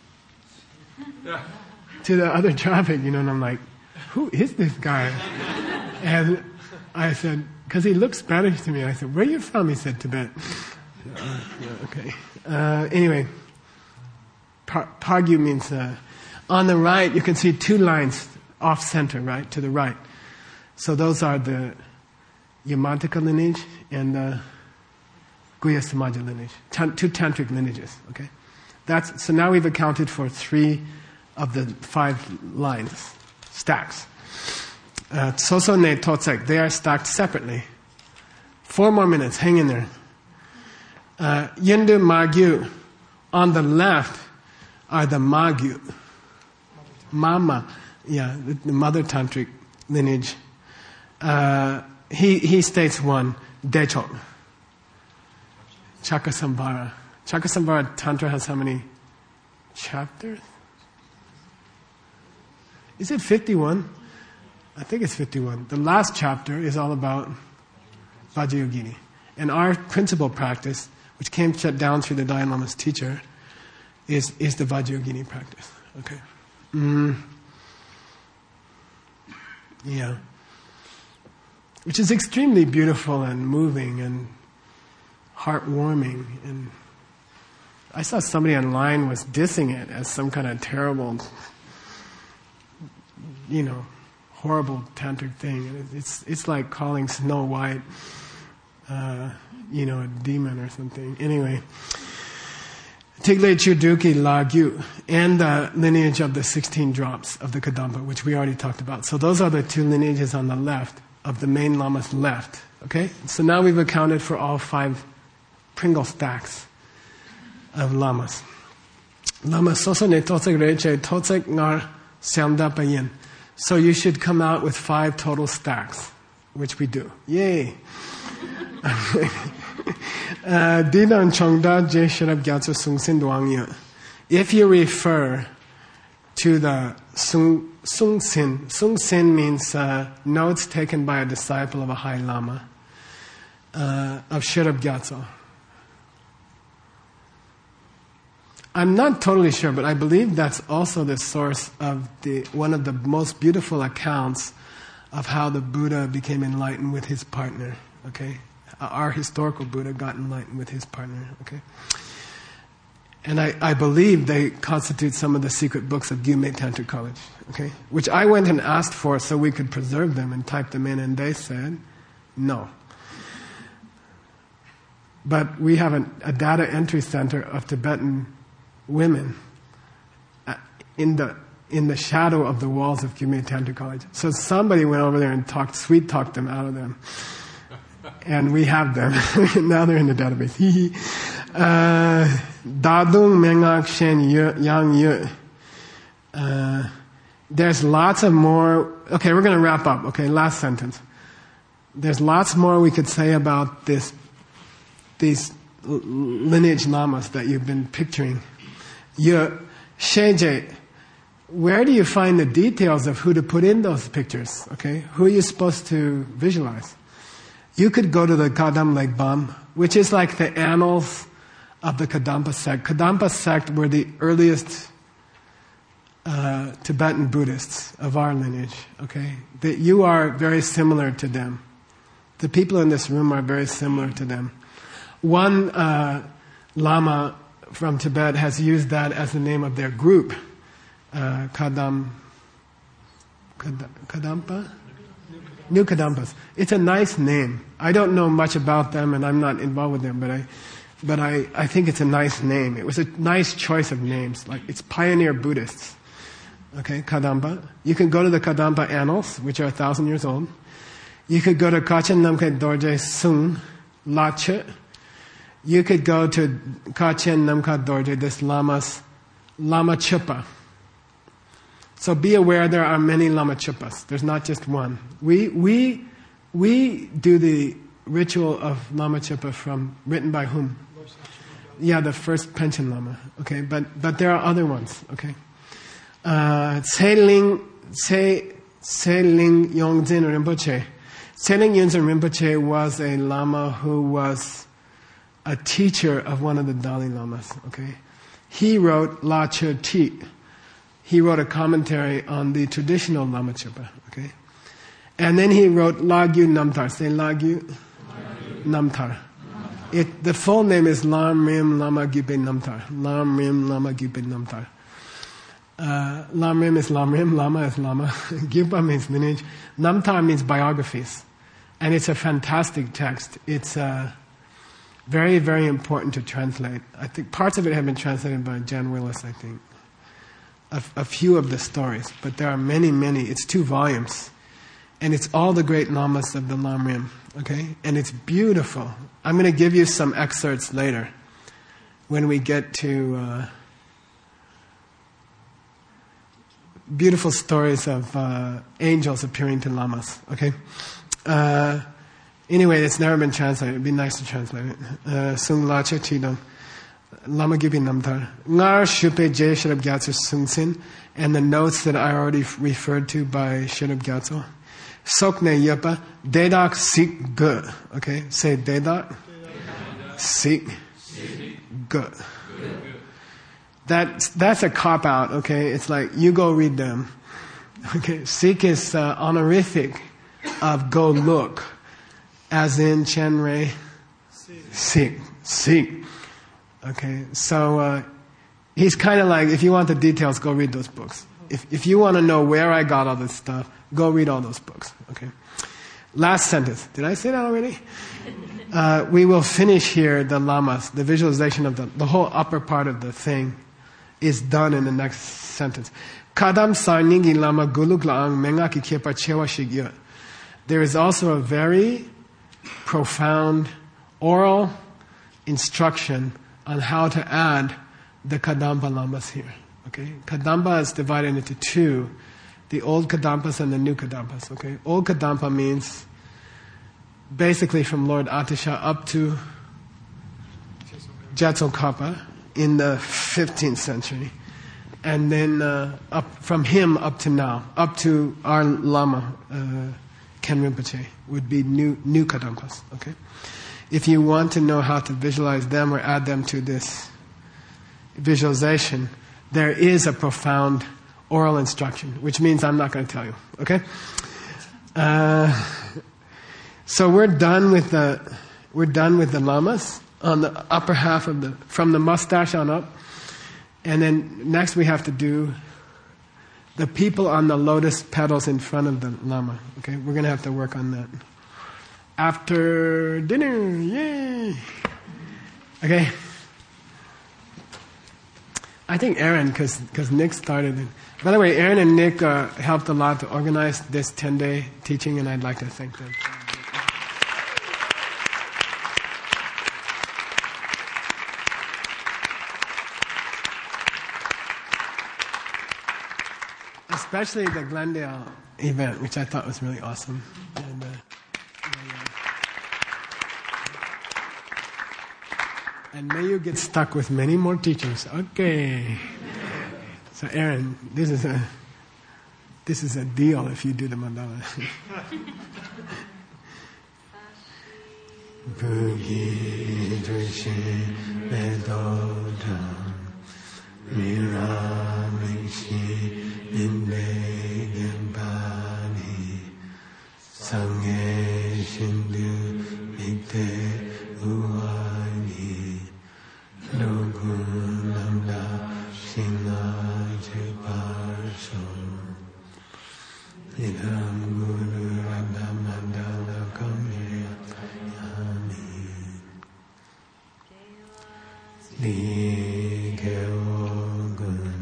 to the other traffic, you know, and I'm like, who is this guy? And I said, because he looked Spanish to me, I said, where are you from? He said, Tibet. Uh, yeah, okay. Uh, anyway, Pagyu means, uh, on the right, you can see two lines off center, right, to the right. So those are the Yamantaka lineage and the Guhya Samaja lineage, Tant- two tantric lineages, okay? That's, so now we've accounted for three of the five lines, stacks. Uh, Soso ne Totsek, they are stacked separately. Four more minutes, hang in there. Uh, Yindu Magyu, on the left are the Magyu. Mama, yeah, the, the mother tantric lineage. Uh, he, he states one, Dechok. Chakasambhara. Chakasambhara Tantra has how many chapters? Is it fifty-one? I think it's fifty-one. The last chapter is all about Vajrayogini. And our principal practice, which came down through the Dalai Lama's teacher, is, is the Vajrayogini practice. Okay. Mm. Yeah. Which is extremely beautiful and moving and heartwarming. And I saw somebody online was dissing it as some kind of terrible, you know, horrible tantric thing. And it's it's like calling Snow White, uh, you know, a demon or something. Anyway, Tigle Chuduki Lagyu, and the lineage of the sixteen drops of the Kadampa, which we already talked about. So those are the two lineages on the left, of the main lama's left. Okay? So now we've accounted for all five Pringle stacks of lamas. Lama Sosone Totsek Reche Totsek Ngar Samdapayin. So you should come out with five total stacks, which we do. Yay! Didan Chongda Je Sharab Gyatso Sung Sin Duangya. If you refer to the Sung, Sung Sin, Sung Sin means uh, notes taken by a disciple of a high lama, uh, of Sharab Gyatso. Sung Sin means uh, notes taken by a disciple of a high lama. Uh, you know, Horrible tantric thing. It's, it's like calling Snow White, uh, you know, a demon or something. Anyway, I'm not totally sure, but I believe that's also the source of the one of the most beautiful accounts of how the Buddha became enlightened with his partner. Okay, our historical Buddha got enlightened with his partner. Okay, and I, I believe they constitute some of the secret books of Gyume Tantric College. Okay, which I went and asked for so we could preserve them and type them in, and they said no. But we have a, a data entry center of Tibetan women uh, in the in the shadow of the walls of Gyume Tantric College. So somebody went over there and talked, sweet talked them out of them, and we have them now. They're in the database. Dadung Mengak Shen Yang Yu. There's lots of more. Okay, we're going to wrap up. Okay, last sentence. There's lots more we could say about this. These lineage lamas that you've been picturing. You, Sheje, where do you find the details of who to put in those pictures? Okay, who are you supposed to visualize? You could go to the Kadam Legbam, which is like the annals of the Kadampa sect. Kadampa sect were the earliest uh, Tibetan Buddhists of our lineage. Okay, that you are very similar to them. The people in this room are very similar to them. One uh, Lama from Tibet has used that as the name of their group, uh, Kadam, Kad, Kadampa? New Kadampas. It's a nice name. I don't know much about them and I'm not involved with them, but I, but I, I think it's a nice name. It was a nice choice of names. Like, it's pioneer Buddhists. Okay, Kadampa. You can go to the Kadampa annals, which are a thousand years old. You could go to Kachen Namkhe Dorje Sung, Lache. You could go to Kachen Namkha Dorje, this Lama's Lama Chupa. So be aware there are many Lama Chupas. There's not just one. We we we do the ritual of Lama Chupa from written by whom? Yeah, the first Panchen Lama. Okay, but but there are other ones. Okay, uh, Tseling Tse Tseling Yongzin Rinpoche. Tseling Yongzin Rinpoche was a Lama who was a teacher of one of the Dalai Lamas, okay? He wrote La Che Ti. He wrote a commentary on the traditional Lama Chupa, okay? And then he wrote Lagyu Namtar. Say Lagyu Namtar. It, the full name is Lam Rim Lama Gyupe Namtar. Lam Rim Lama Gyupe Namtar. Uh, Lam Rim is Lam Rim, Lama is Lama. Gyupa means lineage. Namtar means biographies. And it's a fantastic text. It's uh, very, very important to translate. I think parts of it have been translated by Jan Willis, I think. A, a few of the stories, but there are many, many. It's two volumes. And it's all the great lamas of the Lam Rim, okay? And it's beautiful. I'm going to give you some excerpts later when we get to uh, beautiful stories of uh, angels appearing to lamas, okay? Uh, anyway, it's never been translated. It'd be nice to translate it. Sung La Che Chidong. Lama Gyupe Namtar. Ngar Shupe Je Shirab Gyatso Sung Sin. And the notes that I already referred to by Shirab Gyatso. Sokne Yepa. Dedak Sik Ge. Okay, say Dedak. Sik Ge. That, that's a cop-out, okay? It's like, you go read them. Okay, Sik is uh, honorific of go look. As in Chen Rei. Sik. Sik. Okay, so uh, he's kind of like, if you want the details, go read those books. If if you want to know where I got all this stuff, go read all those books. Okay. Last sentence. Did I say that already? Uh, we will finish here the lamas. The visualization of the the whole upper part of the thing is done in the next sentence. Kadam sarningi lama guluk laang mengaki kepa chewa shigya. There is also a very profound oral instruction on how to add the Kadampa lamas here. Okay, Kadampa is divided into two: the old Kadampas and the new Kadampas. Okay, old Kadampa means basically from Lord Atisha up to Jetsongkhapa in the fifteenth century, and then uh, up from him up to now, up to our Lama uh, Ken Rinpoche would be new new Kadampas. Okay. If you want to know how to visualize them or add them to this visualization, there is a profound oral instruction, which means I'm not going to tell you. Okay? Uh, so we're done with the we're done with the lamas on the upper half of the from the mustache on up, and then next we have to do the people on the lotus petals in front of the lama. Okay, we're going to have to work on that after dinner. Yay! Okay. I think Aaron, because because Nick started it. By the way, Aaron and Nick uh, helped a lot to organize this ten-day teaching, and I'd like to thank them. Especially the Glendale event, which I thought was really awesome. And, uh, and may you get stuck with many more teachings. Okay. So Aaron, this is a this is a deal if you do the mandala. Bugi Drishi Vedodam Miramingshi Ninde Gembani Sangye Shindu Nikte Uwani Logun Namda Shinga Jiparson Idam Guru Radha Mandala Kamya Yami Li Geogun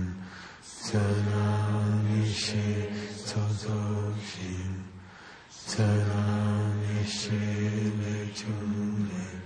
Sananishi Sozoshin Sananishi Lechune